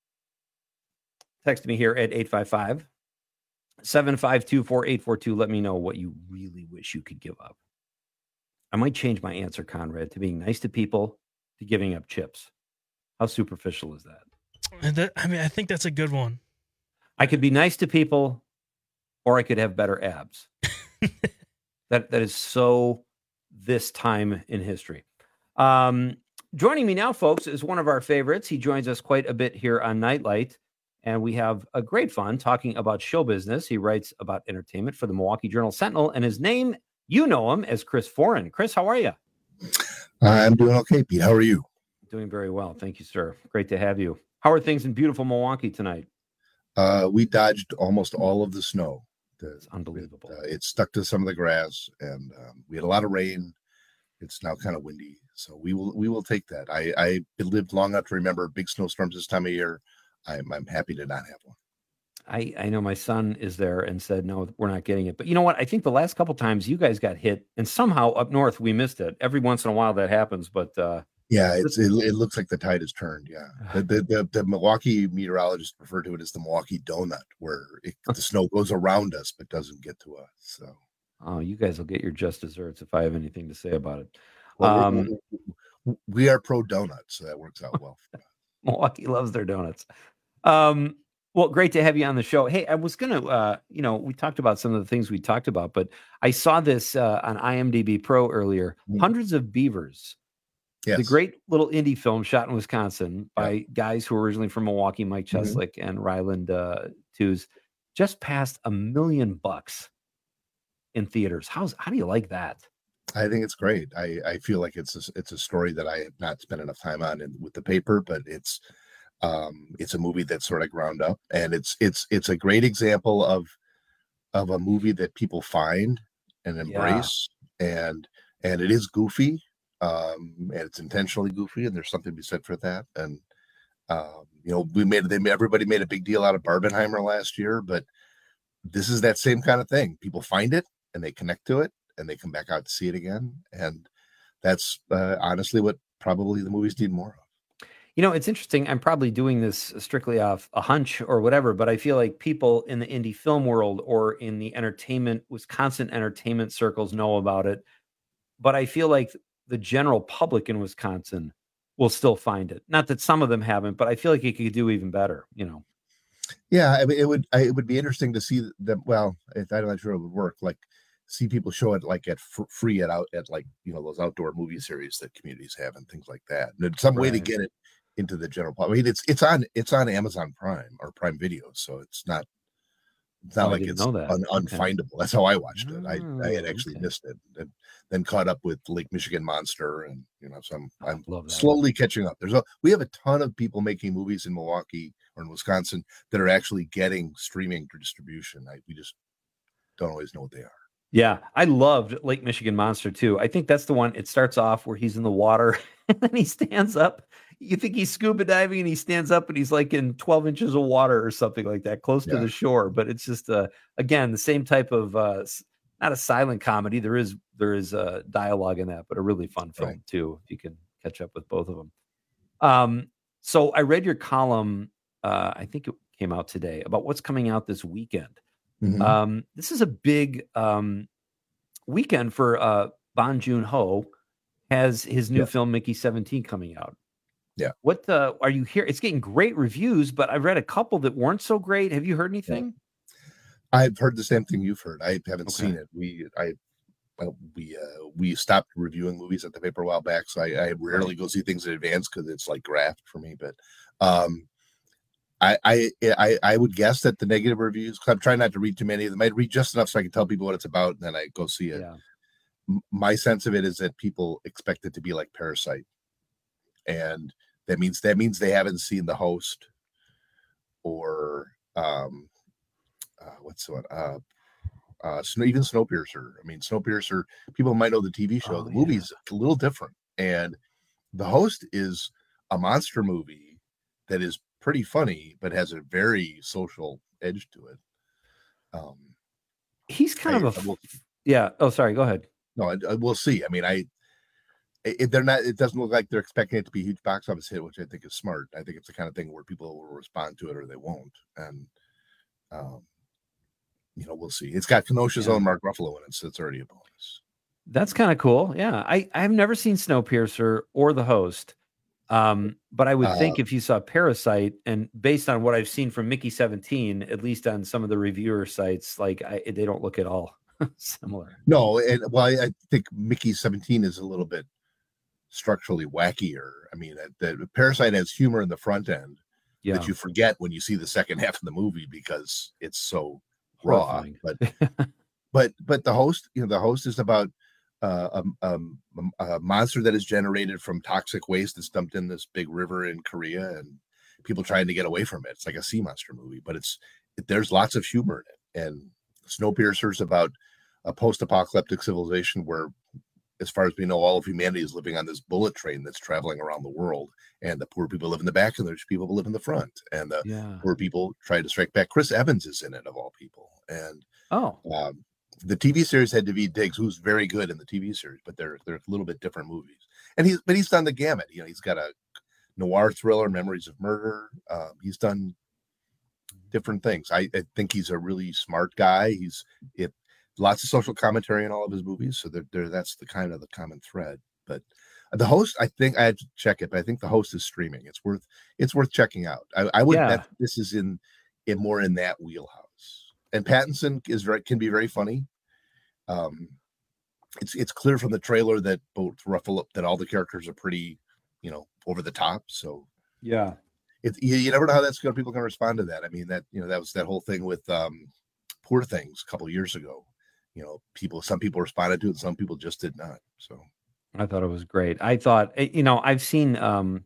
Text me here at eight five five, seven five two, four eight four two. Let me know what you really wish you could give up. I might change my answer, Conrad, to being nice to people, to giving up chips. How superficial is that? That, I mean, I think that's a good one. I could be nice to people, or I could have better abs. that that is so this time in history. Um, joining me now, folks, is one of our favorites. He joins us quite a bit here on Nightlight, and we have a great fun talking about show business. He writes about entertainment for the Milwaukee Journal Sentinel, and his name, you know him as Chris Foran. Chris, how are you? I'm doing okay, Pete. How are you? Doing very well. Thank you, sir. Great to have you. How are things in beautiful Milwaukee tonight? Uh, we dodged almost all of the snow. The, it's unbelievable. It, uh, it stuck to some of the grass, and um, we had a lot of rain. It's now kind of windy, so we will we will take that. I, I lived long enough to remember big snowstorms this time of year. I'm I'm happy to not have one. I, I know my son is there and said, no, we're not getting it. But you know what? I think the last couple times you guys got hit, and somehow up north we missed it. Every once in a while that happens, but uh, yeah, it's, it, it looks like the tide has turned. Yeah, the, the, the, the Milwaukee meteorologists refer to it as the Milwaukee donut, where it, the snow goes around us but doesn't get to us. So, oh, you guys will get your just desserts if I have anything to say about it. Well, um, we are pro donuts, so that works out well. Milwaukee loves their donuts. Um, well, great to have you on the show. Hey, I was gonna, uh, you know, we talked about some of the things we talked about, but I saw this uh, on IMDb Pro earlier. Mm-hmm. Hundreds of Beavers. Yes. The great little indie film shot in Wisconsin by yeah. guys who were originally from Milwaukee, Mike Cheslick mm-hmm. and Ryland uh, Tews, just passed a million bucks in theaters. How's how do you like that? I think it's great. I, I feel like it's a, it's a story that I have not spent enough time on in, with the paper, but it's um, it's a movie that's sort of ground up, and it's it's it's a great example of of a movie that people find and embrace, yeah. and and it is goofy. Um, and it's intentionally goofy, and there's something to be said for that. And um, you know, we made they everybody made a big deal out of Barbenheimer last year, but this is that same kind of thing. People find it and they connect to it, and they come back out to see it again. And that's uh, honestly what probably the movies need more of. You know, it's interesting. I'm probably doing this strictly off a hunch or whatever, but I feel like people in the indie film world or in the entertainment, Wisconsin entertainment circles know about it. But I feel like the general public in Wisconsin will still find it. Not that some of them haven't, but I feel like it could do even better, you know? Yeah, I mean, it would, I, it would be interesting to see them. Well, I'm not sure it would work. Like see people show it like at f- free at out at like, you know, those outdoor movie series that communities have and things like that. And some right. way to get it into the general public. I mean, it's, it's on, it's on Amazon Prime or Prime Video. So it's not, It's not oh, like it's un- unfindable. Okay. That's how I watched it. I, oh, I had actually okay. missed it, and then caught up with Lake Michigan Monster, and you know, so I'm I'm slowly catching up. There's a we have a ton of people making movies in Milwaukee or in Wisconsin that are actually getting streaming or distribution. I, we just don't always know what they are. Yeah, I loved Lake Michigan Monster too. I think that's the one. It starts off where he's in the water and then he stands up. You think he's scuba diving and he stands up and he's like in twelve inches of water or something like that, close yeah. to the shore. But it's just, uh, again, the same type of, uh, not a silent comedy. There is, there is a dialogue in that, but a really fun film right. too, if you can catch up with both of them. Um, so I read your column, uh, I think it came out today, about what's coming out this weekend. Mm-hmm. Um, this is a big um, weekend for uh, Bong Joon-ho. Has his new yeah. film Mickey seventeen coming out. Yeah. What uh, are you here? It's getting great reviews, but I've read a couple that weren't so great. Have you heard anything? Yeah. I've heard the same thing you've heard. I haven't Okay. seen it. We I well, we uh, we stopped reviewing movies at the paper a while back, so I, I rarely go see things in advance because it's like graft for me. But um, I, I I I would guess that the negative reviews. Cause I'm trying not to read too many of them. I read just enough so I can tell people what it's about, and then I go see it. Yeah. M- My sense of it is that people expect it to be like Parasite, and that means that means they haven't seen The Host or um, uh, what's the one? Uh, uh, Snow, even Snowpiercer. I mean, Snowpiercer. People might know the T V show. Oh, the yeah. movie's a little different, and The Host is a monster movie that is pretty funny, but has a very social edge to it. Um, He's kind I, of a I will, yeah. Oh, sorry. Go ahead. no, I, I, we'll see. I mean, I it, they're not. It doesn't look like they're expecting it to be a huge box office hit, which I think is smart. I think it's the kind of thing where people will respond to it or they won't, and um, you know, we'll see. It's got Kenosha's Yeah. own Mark Ruffalo in it, so it's already a bonus. That's kind of cool. Yeah. I, I've never seen Snowpiercer or The Host. Um, but I would Uh, think if you saw Parasite, and based on what I've seen from Mickey seventeen, at least on some of the reviewer sites, like I, they don't look at all similar. No, and well, I, I think Mickey seventeen is a little bit structurally wackier. I mean, that the Parasite has humor in the front end Yeah. that you forget when you see the second half of the movie because it's so raw. Horrifying. But but but the Host, you know, the Host is about uh, a, a, a monster that is generated from toxic waste that's dumped in this big river in Korea, and people trying to get away from it. It's like a sea monster movie, but it's there's lots of humor in it. And Snowpiercer's about a post-apocalyptic civilization where, as far as we know, all of humanity is living on this bullet train that's traveling around the world, and the poor people live in the back and the rich people live in the front, and the Yeah. poor people try to strike back. Chris Evans is in it, of all people. And Oh, um, the T V series had David Diggs, who's very good in the T V series, but they're they're a little bit different movies. And he's but he's done the gamut. You know, he's got a noir thriller, Memories of Murder. Um, he's done different things. I, I think he's a really smart guy. He's it lots of social commentary in all of his movies, so there there that's the kind of the common thread. But the Host, I think I had to check it, but I think the Host is streaming. It's worth it's worth checking out. I, I would Yeah. bet this is in in more in that wheelhouse. And Pattinson is very can be very funny. Um, it's it's clear from the trailer that both Ruffalo that all the characters are pretty, you know, over the top. So yeah. it's you, you never know how that's going. People can respond to that. I mean, that you know that was that whole thing with um, Poor Things a couple of years ago. You know, people some people responded to it, and some people just did not. So I thought it was great. I thought, eh, you know, I've seen um,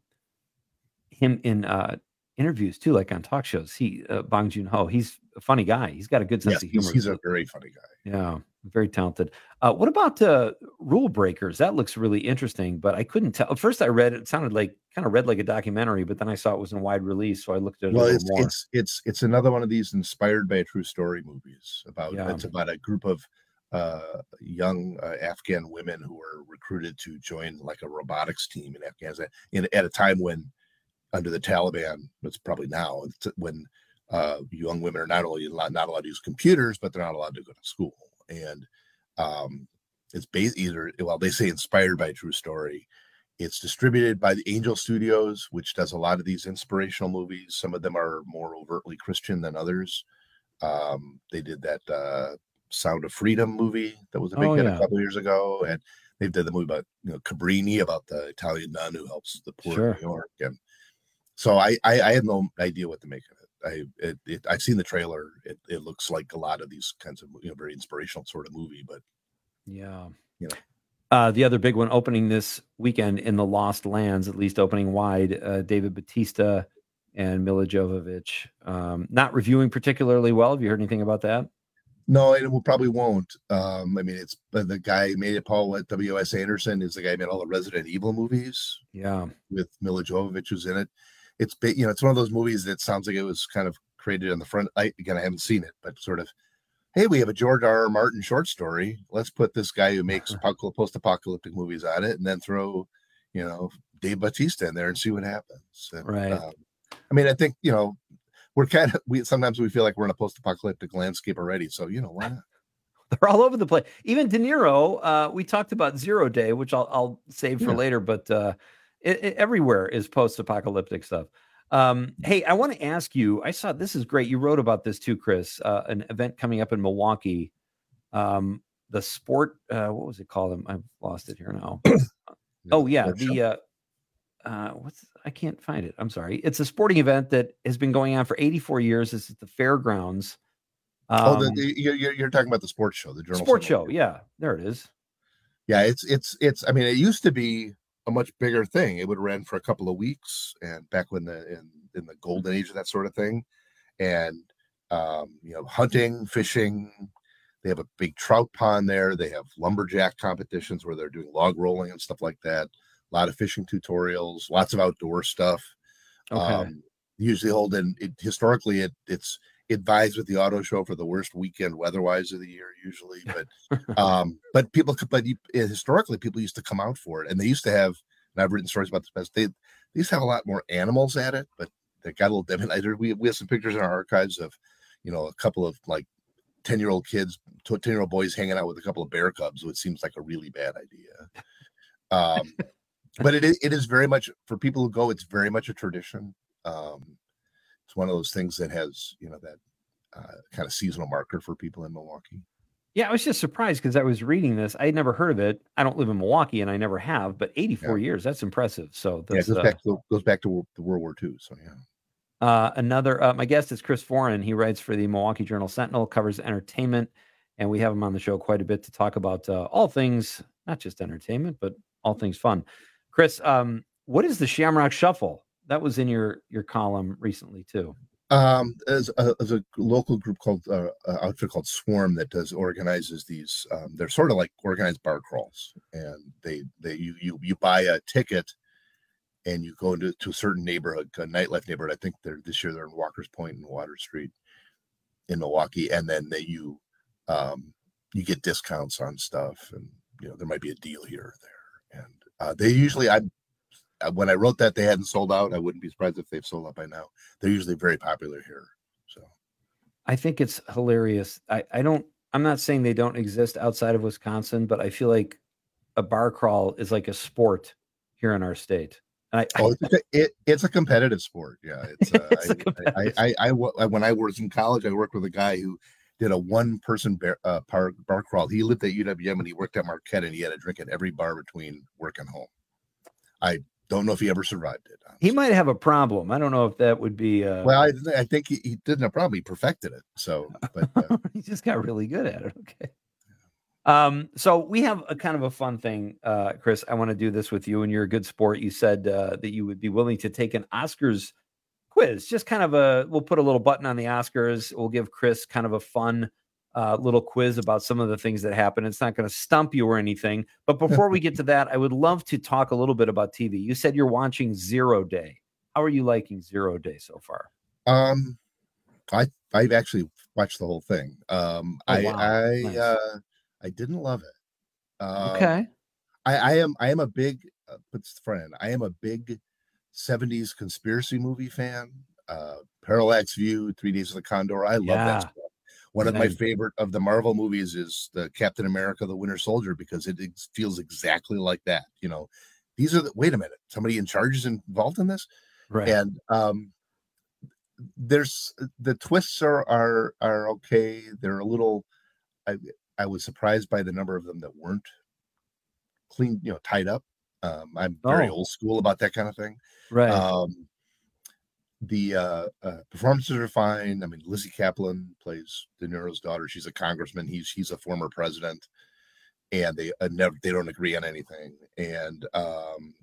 him in uh, interviews too, like on talk shows. He, uh, Bong Joon-ho, he's a funny guy. He's got a good sense yes, of humor. he's, he's a very funny guy. Yeah, very talented. Uh, what about uh, Rule Breakers? That looks really interesting, but I couldn't tell. At first, I read it, it sounded like kind of read like a documentary, but then I saw it was in wide release, so I looked at it Well, a little it's more. it's it's it's another one of these inspired by a true story movies about Yeah. it's about a group of uh, young uh, Afghan women who were recruited to join like a robotics team in Afghanistan in, at a time when under the Taliban, it's probably now it's when uh, young women are not only allowed, not allowed to use computers, but they're not allowed to go to school. And um, it's based either, well, they say inspired by a true story. It's distributed by the Angel Studios, which does a lot of these inspirational movies. Some of them are more overtly Christian than others. Um, they did that uh, Sound of Freedom movie that was a big Oh, hit yeah. a couple years ago, and they did the movie about you know Cabrini, about the Italian nun who helps the poor Sure. in New York. And so I, I, I had no idea what to make of it. I, it, it I've seen the trailer. It, it looks like a lot of these kinds of you know very inspirational sort of movie, but Yeah. you know. Uh, the other big one opening this weekend in the Lost Lands, at least opening wide, uh, David Batista and Mila Jovovich. Um, not reviewing particularly well. Have you heard anything about that? No, it will probably won't. Um, I mean, it's uh, the guy who made it. Paul W S Anderson is the guy who made all the Resident Evil movies. Yeah, with Mila Jovovich who's in it. It's big, you know, it's one of those movies that sounds like it was kind of created on the front. I again, I haven't seen it, but sort of, hey, we have a George R. R. Martin short story. Let's put this guy who makes post-apocalyptic movies on it, and then throw, you know, Dave Bautista in there and see what happens. And, Right. Um, I mean, I think you know. We're kind of we sometimes we feel like we're in a post-apocalyptic landscape already. So you know why not? They're all over the place. Even De Niro. Uh, we talked about Zero Day, which I'll, I'll save for Yeah. later, but uh, it, it, everywhere is post-apocalyptic stuff. Um, hey, I want to ask you. I saw this is great. You wrote about this too, Chris. Uh, an event coming up in Milwaukee. Um, the sport. Uh, what was it called? I've lost it here now. oh yeah, the. Uh, uh, what's I can't find it. I'm sorry. It's a sporting event that has been going on for eighty-four years. This is the fairgrounds. oh, the, Um, the, you're you're you're talking about the sports show, the Journal sports Sentinel. show. Yeah, there it is. Yeah, it's it's it's. I mean, it used to be a much bigger thing. It would run for a couple of weeks, and back when the in in the golden age of that sort of thing, and um, you know, hunting, fishing. They have a big trout pond there. They have lumberjack competitions where they're doing log rolling and stuff like that. a lot of fishing tutorials, lots of outdoor stuff. Okay. Um, usually hold in it, historically it it's it vies with the auto show for the worst weekend weather-wise of the year usually, but um but people but you, historically people used to come out for it, and they used to have, and I've written stories about this past, they, they used to have a lot more animals at it, but they got a little different. We, we have some pictures in our archives of, you know, a couple of like ten year old kids, ten year old boys hanging out with a couple of bear cubs, which seems like a really bad idea. Um, but it is, it is very much, for people who go, it's very much a tradition. Um, it's one of those things that has, you know, that uh, kind of seasonal marker for people in Milwaukee. Yeah, I was just surprised because I was reading this. I had never heard of it. I don't live in Milwaukee, and I never have. But eighty-four yeah. years, that's impressive. So that's, yeah, it goes, uh, back to, goes back to the World War Two. So, yeah. Uh, another, uh, my guest is Chris Foran. He writes for the Milwaukee Journal Sentinel, covers entertainment, and we have him on the show quite a bit to talk about uh, all things, not just entertainment, but all things fun. Chris, um, what is the Shamrock Shuffle? That was in your your column recently too. Um, there's a, there's a local group called uh, uh, outfit called Swarm that does organizes these. Um, they're sort of like organized bar crawls, and they they you you you buy a ticket, and you go into to a certain neighborhood, a nightlife neighborhood. I think they're this year they're in Walker's Point and Water Street in Milwaukee, and then they you um you get discounts on stuff, and you know there might be a deal here or there, and uh, they usually I. When I wrote that they hadn't sold out, I wouldn't be surprised if they've sold out by now. They're usually very popular here. So I think it's hilarious. I, I don't, I'm not saying they don't exist outside of Wisconsin, but I feel like a bar crawl is like a sport here in our state. And I, oh, it's, a, it, it's a competitive sport. Yeah. It's, uh, it's I, I, I, I, when I was in college, I worked with a guy who did a one person bar, uh, bar, bar crawl. He lived at U W M and he worked at Marquette, and he had a drink at every bar between work and home. I, Don't know if he ever survived it. Honestly. He might have a problem. I don't know if that would be. Uh... Well, I, I think he, he didn't have a problem. He perfected it. So, but uh... he just got really good at it. Okay. Um. So we have a kind of a fun thing, uh, Chris. I want to do this with you, and you're a good sport. You said uh, that you would be willing to take an Oscars quiz. Just kind of a. We'll put a little button on the Oscars. We'll give Chris kind of a fun. Uh, little quiz about some of the things that happen. It's not going to stump you or anything. But before we get to that, I would love to talk a little bit about T V. You said you're watching Zero Day. How are you liking Zero Day so far? Um, I I've actually watched the whole thing. Um, oh, I wow. I nice. uh, I didn't love it. Um, okay. I, I am I am a big uh, friend. I am a big seventies conspiracy movie fan. Uh, Parallax View, Three Days of the Condor. I love yeah. that stuff. One of my favorite of the Marvel movies is the Captain America, the Winter Soldier, because it ex- feels exactly like that. You know, these are the, wait a minute, somebody in charge is involved in this. Right. And um, there's the twists are, are, are okay. They're a little, I, I was surprised by the number of them that weren't clean, you know, tied up. Um, I'm very oh. old school about that kind of thing. Right. Um, The uh, uh, performances are fine. I mean, Lizzie Kaplan plays De Niro's daughter. She's a congressman. He's he's a former president, and they uh, never they don't agree on anything. And um,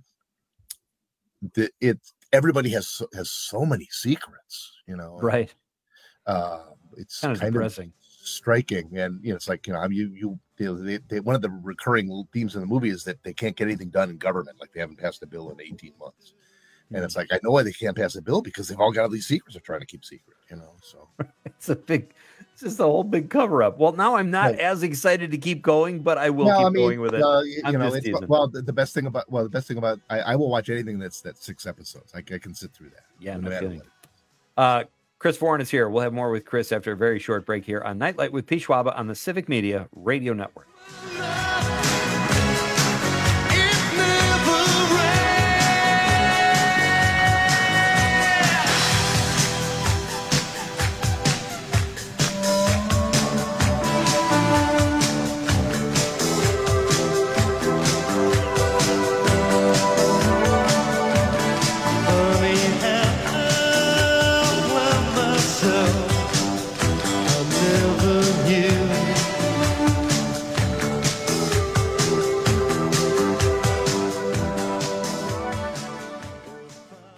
the, it everybody has has so many secrets, you know. Right. Uh, it's kind of kind depressing, of striking, and you know, it's like you know, you you they, they, one of the recurring themes in the movie is that they can't get anything done in government, like they haven't passed a bill in eighteen months. And it's like, I know why they can't pass a bill, because they've all got all these secrets they're trying to keep secret, you know, so. It's a big, it's just a whole big cover up. Well, now I'm not right. as excited to keep going, but I will no, keep I mean, going with it. Uh, you, you know, it's, well, the, the best thing about, well, the best thing about, I, I will watch anything that's, that's six episodes. I, I can sit through that. Yeah, no kidding. Uh, Chris Foran is here. We'll have more with Chris after a very short break here on Nightlight with Pete Schwaba on the Civic Media Radio Network.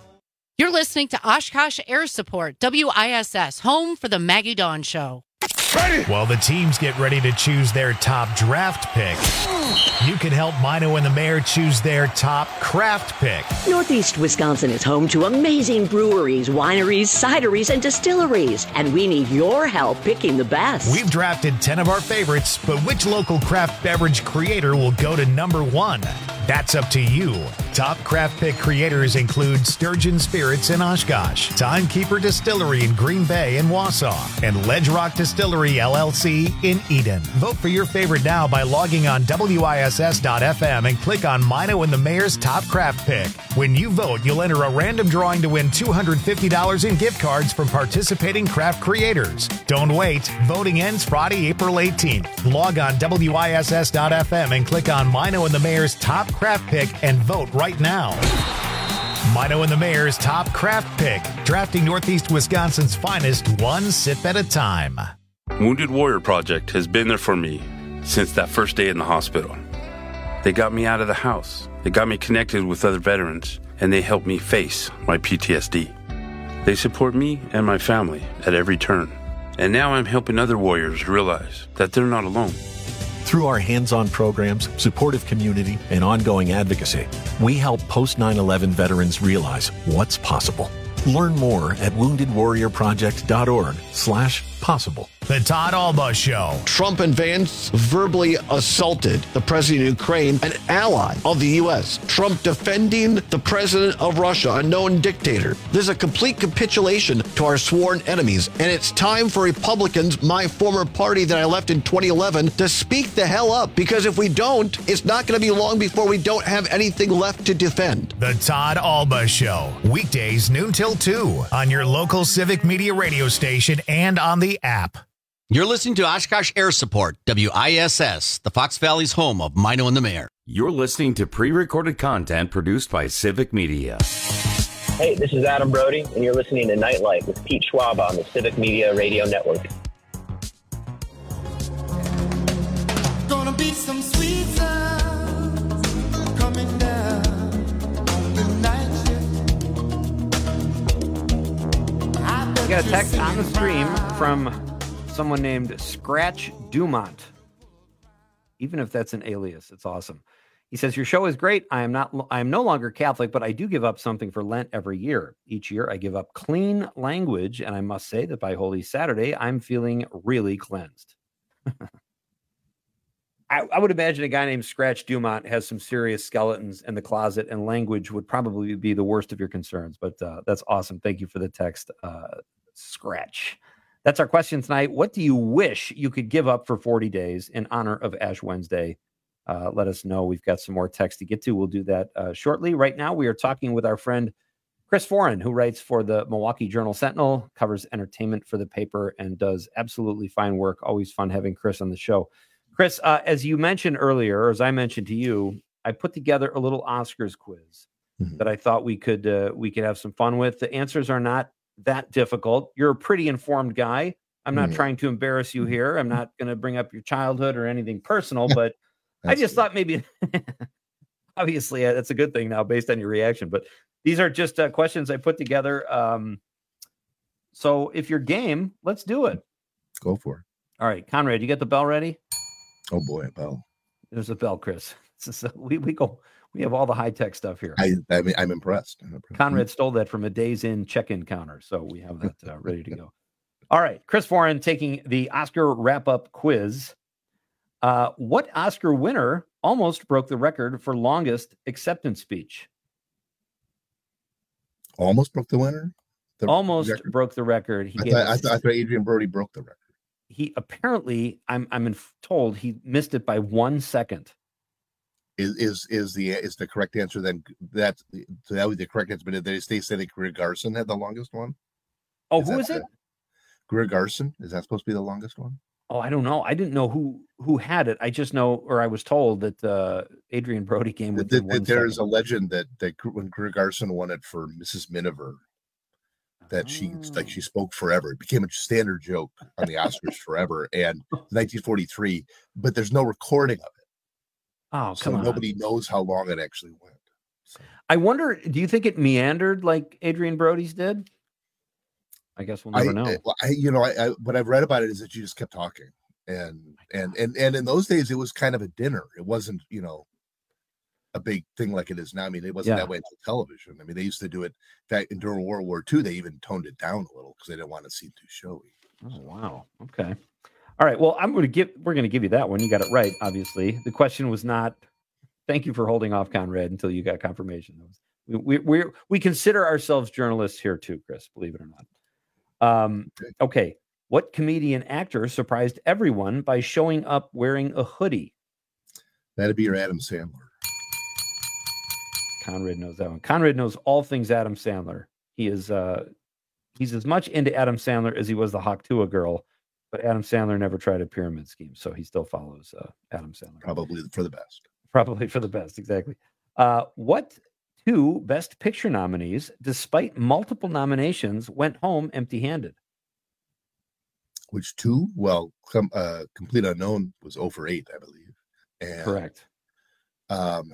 Listening to Oshkosh Air Support, W I S S, home for the Maggie Dawn Show. Ready. While the teams get ready to choose their top draft pick, you can help Mino and the Mayor choose their top craft pick. Northeast Wisconsin is home to amazing breweries, wineries, cideries, and distilleries, and we need your help picking the best. We've drafted ten of our favorites, but which local craft beverage creator will go to number one? That's up to you. Top craft pick creators include Sturgeon Spirits in Oshkosh, Timekeeper Distillery in Green Bay and Wausau, and Ledge Rock Distillery L L C in Eden. Vote for your favorite now by logging on W I S S dot F M and click on Mino and the Mayor's Top Craft Pick. When you vote, you'll enter a random drawing to win two hundred fifty dollars in gift cards from participating craft creators. Don't wait. Voting ends Friday, April eighteenth. Log on W I S S dot F M and click on Mino and the Mayor's Top Craft Pick and vote right now. Mino and the Mayor's Top Craft Pick, drafting Northeast Wisconsin's finest one sip at a time. Wounded Warrior Project has been there for me since that first day in the hospital. They got me out of the house. They got me connected with other veterans, and they helped me face my P T S D. They support me and my family at every turn. And now I'm helping other warriors realize that they're not alone. Through our hands-on programs, supportive community, and ongoing advocacy, we help post nine eleven veterans realize what's possible. Learn more at wounded warrior project dot org slash possible. The Todd Alba Show. Trump and Vance verbally assaulted the president of Ukraine, an ally of the U S. Trump defending the president of Russia, a known dictator. This is a complete capitulation to our sworn enemies. And it's time for Republicans, my former party that I left in twenty eleven, to speak the hell up. Because if we don't, it's not going to be long before we don't have anything left to defend. The Todd Alba Show. Weekdays noon till two on your local Civic Media radio station and on the app. You're listening to Oshkosh Air Support, W I S S, the Fox Valley's home of Mino and the Mayor. You're listening to pre-recorded content produced by Civic Media. Hey, this is Adam Brody, and you're listening to Nightlight with Pete Schwab on the Civic Media Radio Network. Gonna be some sweet sounds coming down on the night shift. We got a text on the stream from someone named Scratch Dumont. Even if that's an alias, it's awesome. He says, your show is great. I am not, I am no longer Catholic, but I do give up something for Lent every year. Each year I give up clean language, and I must say that by Holy Saturday, I'm feeling really cleansed. I, I would imagine a guy named Scratch Dumont has some serious skeletons in the closet, and language would probably be the worst of your concerns, but uh, that's awesome. Thank you for the text, uh, Scratch. That's our question tonight. What do you wish you could give up for forty days in honor of Ash Wednesday? Uh, let us know. We've got some more text to get to. We'll do that uh, shortly. Right now, we are talking with our friend Chris Foran, who writes for the Milwaukee Journal Sentinel, covers entertainment for the paper, and does absolutely fine work. Always fun having Chris on the show. Chris, uh, as you mentioned earlier, or as I mentioned to you, I put together a little Oscars quiz mm-hmm. that I thought we could uh, we could have some fun with. The answers are not that difficult. You're a pretty informed guy. I'm not mm. trying to embarrass you here. I'm not going to bring up your childhood or anything personal, but I just good. thought maybe, obviously uh, that's a good thing now based on your reaction, but these are just uh, questions I put together. Um, so if you're game, let's do it. Go for it. All right, Conrad, you got the bell ready? Oh boy, a bell. There's a bell, Chris. So we, we go, we have all the high tech stuff here. I, I mean, I'm impressed. I'm impressed. Conrad stole that from a Days Inn check-in counter, so we have that uh, ready to go. All right, Chris Foran taking the Oscar wrap-up quiz. Uh, what Oscar winner almost broke the record for longest acceptance speech? Almost broke the winner? The almost record? broke the record. He I, gave thought, I, thought, I thought Adrian Brody broke the record. He apparently, I'm I'm told, he missed it by one second. Is is is the is the correct answer then? That so that was the correct answer. But they they said that Greer Garson had the longest one. Oh, is who is it? Greer Garson. Is that supposed to be the longest one? Oh, I don't know. I didn't know who who had it. I just know, or I was told that uh, Adrian Brody came with. The, the, there is a legend that that when Greer Garson won it for Missus Miniver, that she oh. like she spoke forever. It became a standard joke on the Oscars forever, and nineteen forty-three. But there's no recording of it. Oh, so come on. Nobody knows how long it actually went. So. I wonder, do you think it meandered like Adrian Brody's did? I guess we'll never I, know. I, you know, I, I, what I've read about it is that you just kept talking, and and and and in those days, it was kind of a dinner. It wasn't, you know, a big thing like it is now. I mean, it wasn't Yeah. that way until television. I mean, they used to do it. In fact, during World War Two, they even toned it down a little because they didn't want to seem too showy. Oh, wow. Okay. All right. Well, I'm going to give, we're going to give you that one. You got it right, obviously. The question was not, thank you for holding off Conrad until you got confirmation. We, we, we, we consider ourselves journalists here too, Chris, believe it or not. Um, okay. What comedian actor surprised everyone by showing up wearing a hoodie? That'd be your Adam Sandler. Conrad knows that one. Conrad knows all things Adam Sandler. He is, uh, he's as much into Adam Sandler as he was the Haktua girl, but Adam Sandler never tried a pyramid scheme, so he still follows uh, Adam Sandler. Probably for the best. Probably for the best, exactly. Uh, what two Best Picture nominees, despite multiple nominations, went home empty-handed? Which two? Well, com- uh, Complete Unknown was oh for eight, I believe. And, Correct. Um,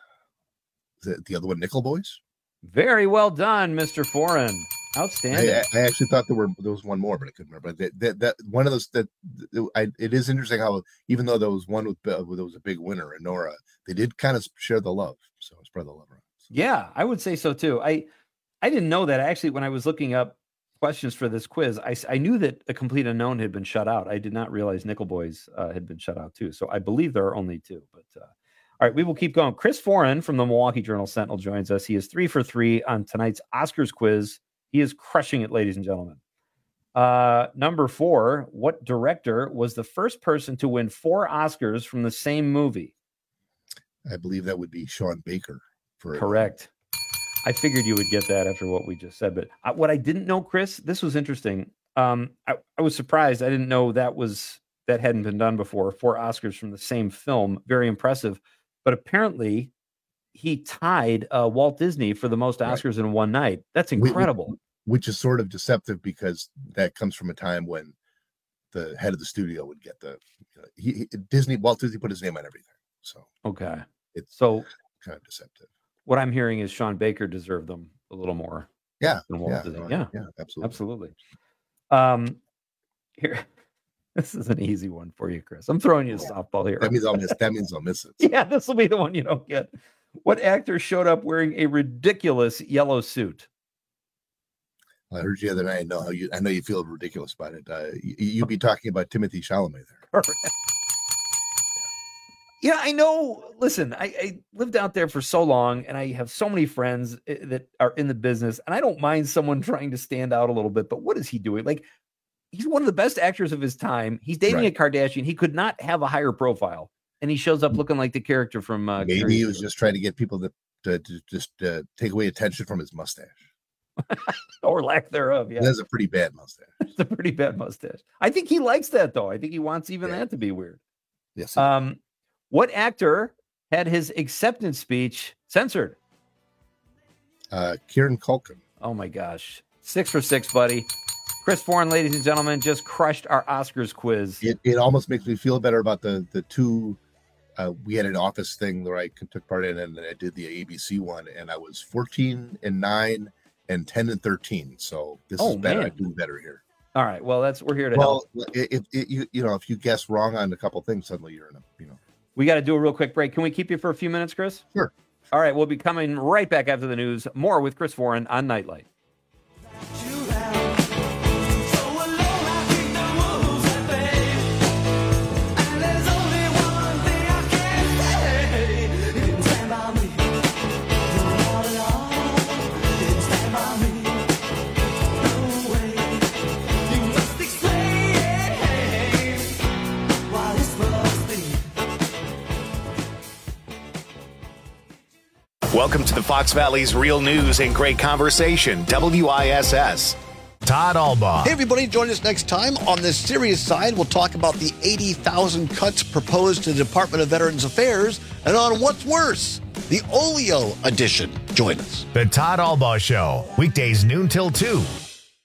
the, the other one, Nickel Boys? Very well done, Mister Foreign. Outstanding. I, I actually thought there were there was one more, but I couldn't remember. That that, that one of those that I, it is interesting how even though there was one with there was a big winner in Nora, they did kind of share the love. So spread the love around. Yeah, I would say so too. I I didn't know that actually when I was looking up questions for this quiz. I, I knew that A Complete Unknown had been shut out. I did not realize Nickel Boys uh, had been shut out too. So I believe there are only two. But uh, all right, we will keep going. Chris Foreign from the Milwaukee Journal Sentinel joins us. He is three for three on tonight's Oscars quiz. He is crushing it, ladies and gentlemen. Uh, number four, what director was the first person to win four Oscars from the same movie? I believe that would be Sean Baker. For Correct. I figured you would get that after what we just said. But I, what I didn't know, Chris, this was interesting. Um, I, I was surprised. I didn't know that was that hadn't been done before. Four Oscars from the same film. Very impressive. But apparently he tied uh, Walt Disney for the most Oscars right. in one night. That's incredible. Which is sort of deceptive because that comes from a time when the head of the studio would get the you know, he, he, Disney. Walt Disney put his name on everything. So okay, it's so kind of deceptive. What I'm hearing is Sean Baker deserved them a little more. Yeah, than Walt yeah, Disney. no, yeah, yeah, absolutely, absolutely. Um, here. This is an easy one for you, Chris. I'm throwing you a softball here. That means I'll miss. That means I'll miss it. Yeah, this will be the one you don't get. What actor showed up wearing a ridiculous yellow suit? I heard you the other night. I know how you. I know you feel ridiculous about it. Uh, you, you'd be talking about Timothy Chalamet there. Correct. Yeah, I know. Listen, I, I lived out there for so long, and I have so many friends that are in the business, and I don't mind someone trying to stand out a little bit. But what is he doing? Like, he's one of the best actors of his time. He's dating right. a Kardashian. He could not have a higher profile, and he shows up looking like the character from. Uh, Maybe Carrie he was just trying to get people to, to, to just uh, take away attention from his mustache. Or lack thereof. Yeah, that's a pretty bad mustache. It's a pretty bad mustache. I think he likes that though. I think he wants even yeah. that to be weird. Yes. Um, what actor had his acceptance speech censored? Uh, Kieran Culkin. Oh my gosh, six for six, buddy. Chris Foreign, ladies and gentlemen, just crushed our Oscars quiz. It it almost makes me feel better about the the two. Uh, we had an office thing where I took part in, and I did the A B C one, and I was fourteen and nine. And ten and thirteen, so this oh, is better. Man. I do better here. All right, well, that's we're here to well, help. If, if you you know if you guess wrong on a couple things, suddenly you're in a you know. We got to do a real quick break. Can we keep you for a few minutes, Chris? Sure. All right, we'll be coming right back after the news. More with Chris Foreign on Nightlight. Welcome to the Fox Valley's Real News and Great Conversation, W I S S. Todd Albaugh. Hey, everybody, join us next time. On the serious side, we'll talk about the eighty thousand cuts proposed to the Department of Veterans Affairs, and on what's worse, the Olio edition. Join us. The Todd Albaugh Show, weekdays noon till two.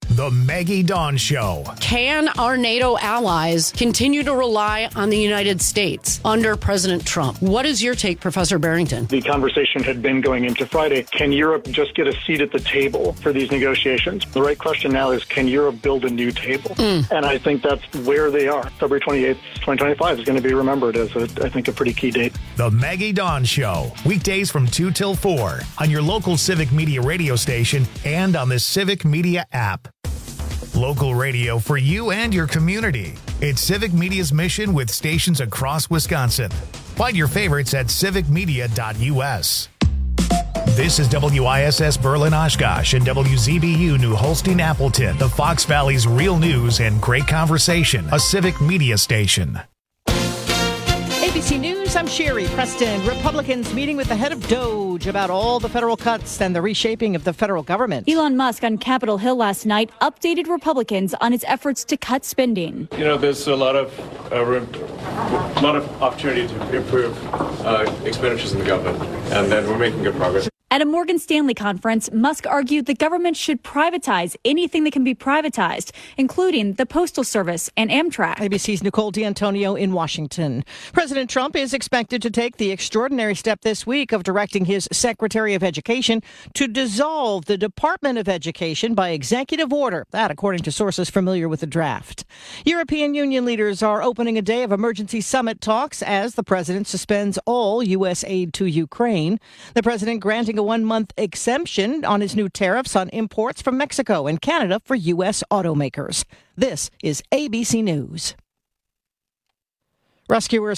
The Maggie Dawn Show. Can our NATO allies continue to rely on the United States under President Trump? What is your take, Professor Barrington? The conversation had been going into Friday. Can Europe just get a seat at the table for these negotiations? The right question now is, can Europe build a new table? Mm. And I think that's where they are. February twenty-eighth, twenty twenty-five is going to be remembered as, a, I think, a pretty key date. The Maggie Dawn Show. Weekdays from two till four on your local Civic Media radio station and on the Civic Media app. Local radio for you and your community. It's Civic Media's mission with stations across Wisconsin. Find your favorites at civic media dot u s. This is W I S S Berlin Oshkosh and W Z B U New Holstein Appleton, the Fox Valley's real news and great conversation, a Civic Media station. A B C News, I'm Sherry Preston. Republicans meeting with the head of Doge about all the federal cuts and the reshaping of the federal government. Elon Musk on Capitol Hill last night updated Republicans on its efforts to cut spending. You know, there's a lot of uh, a lot of opportunity to improve uh, expenditures in the government, and then we're making good progress. At a Morgan Stanley conference, Musk argued the government should privatize anything that can be privatized, including the Postal Service and Amtrak. A B C's Nicole D'Antonio in Washington. President Trump is expected to take the extraordinary step this week of directing his Secretary of Education to dissolve the Department of Education by executive order. That, according to sources familiar with the draft. European Union leaders are opening a day of emergency summit talks as the president suspends all U S aid to Ukraine. The president granting a one-month exemption on his new tariffs on imports from Mexico and Canada for U S automakers. This is A B C News. Rescuers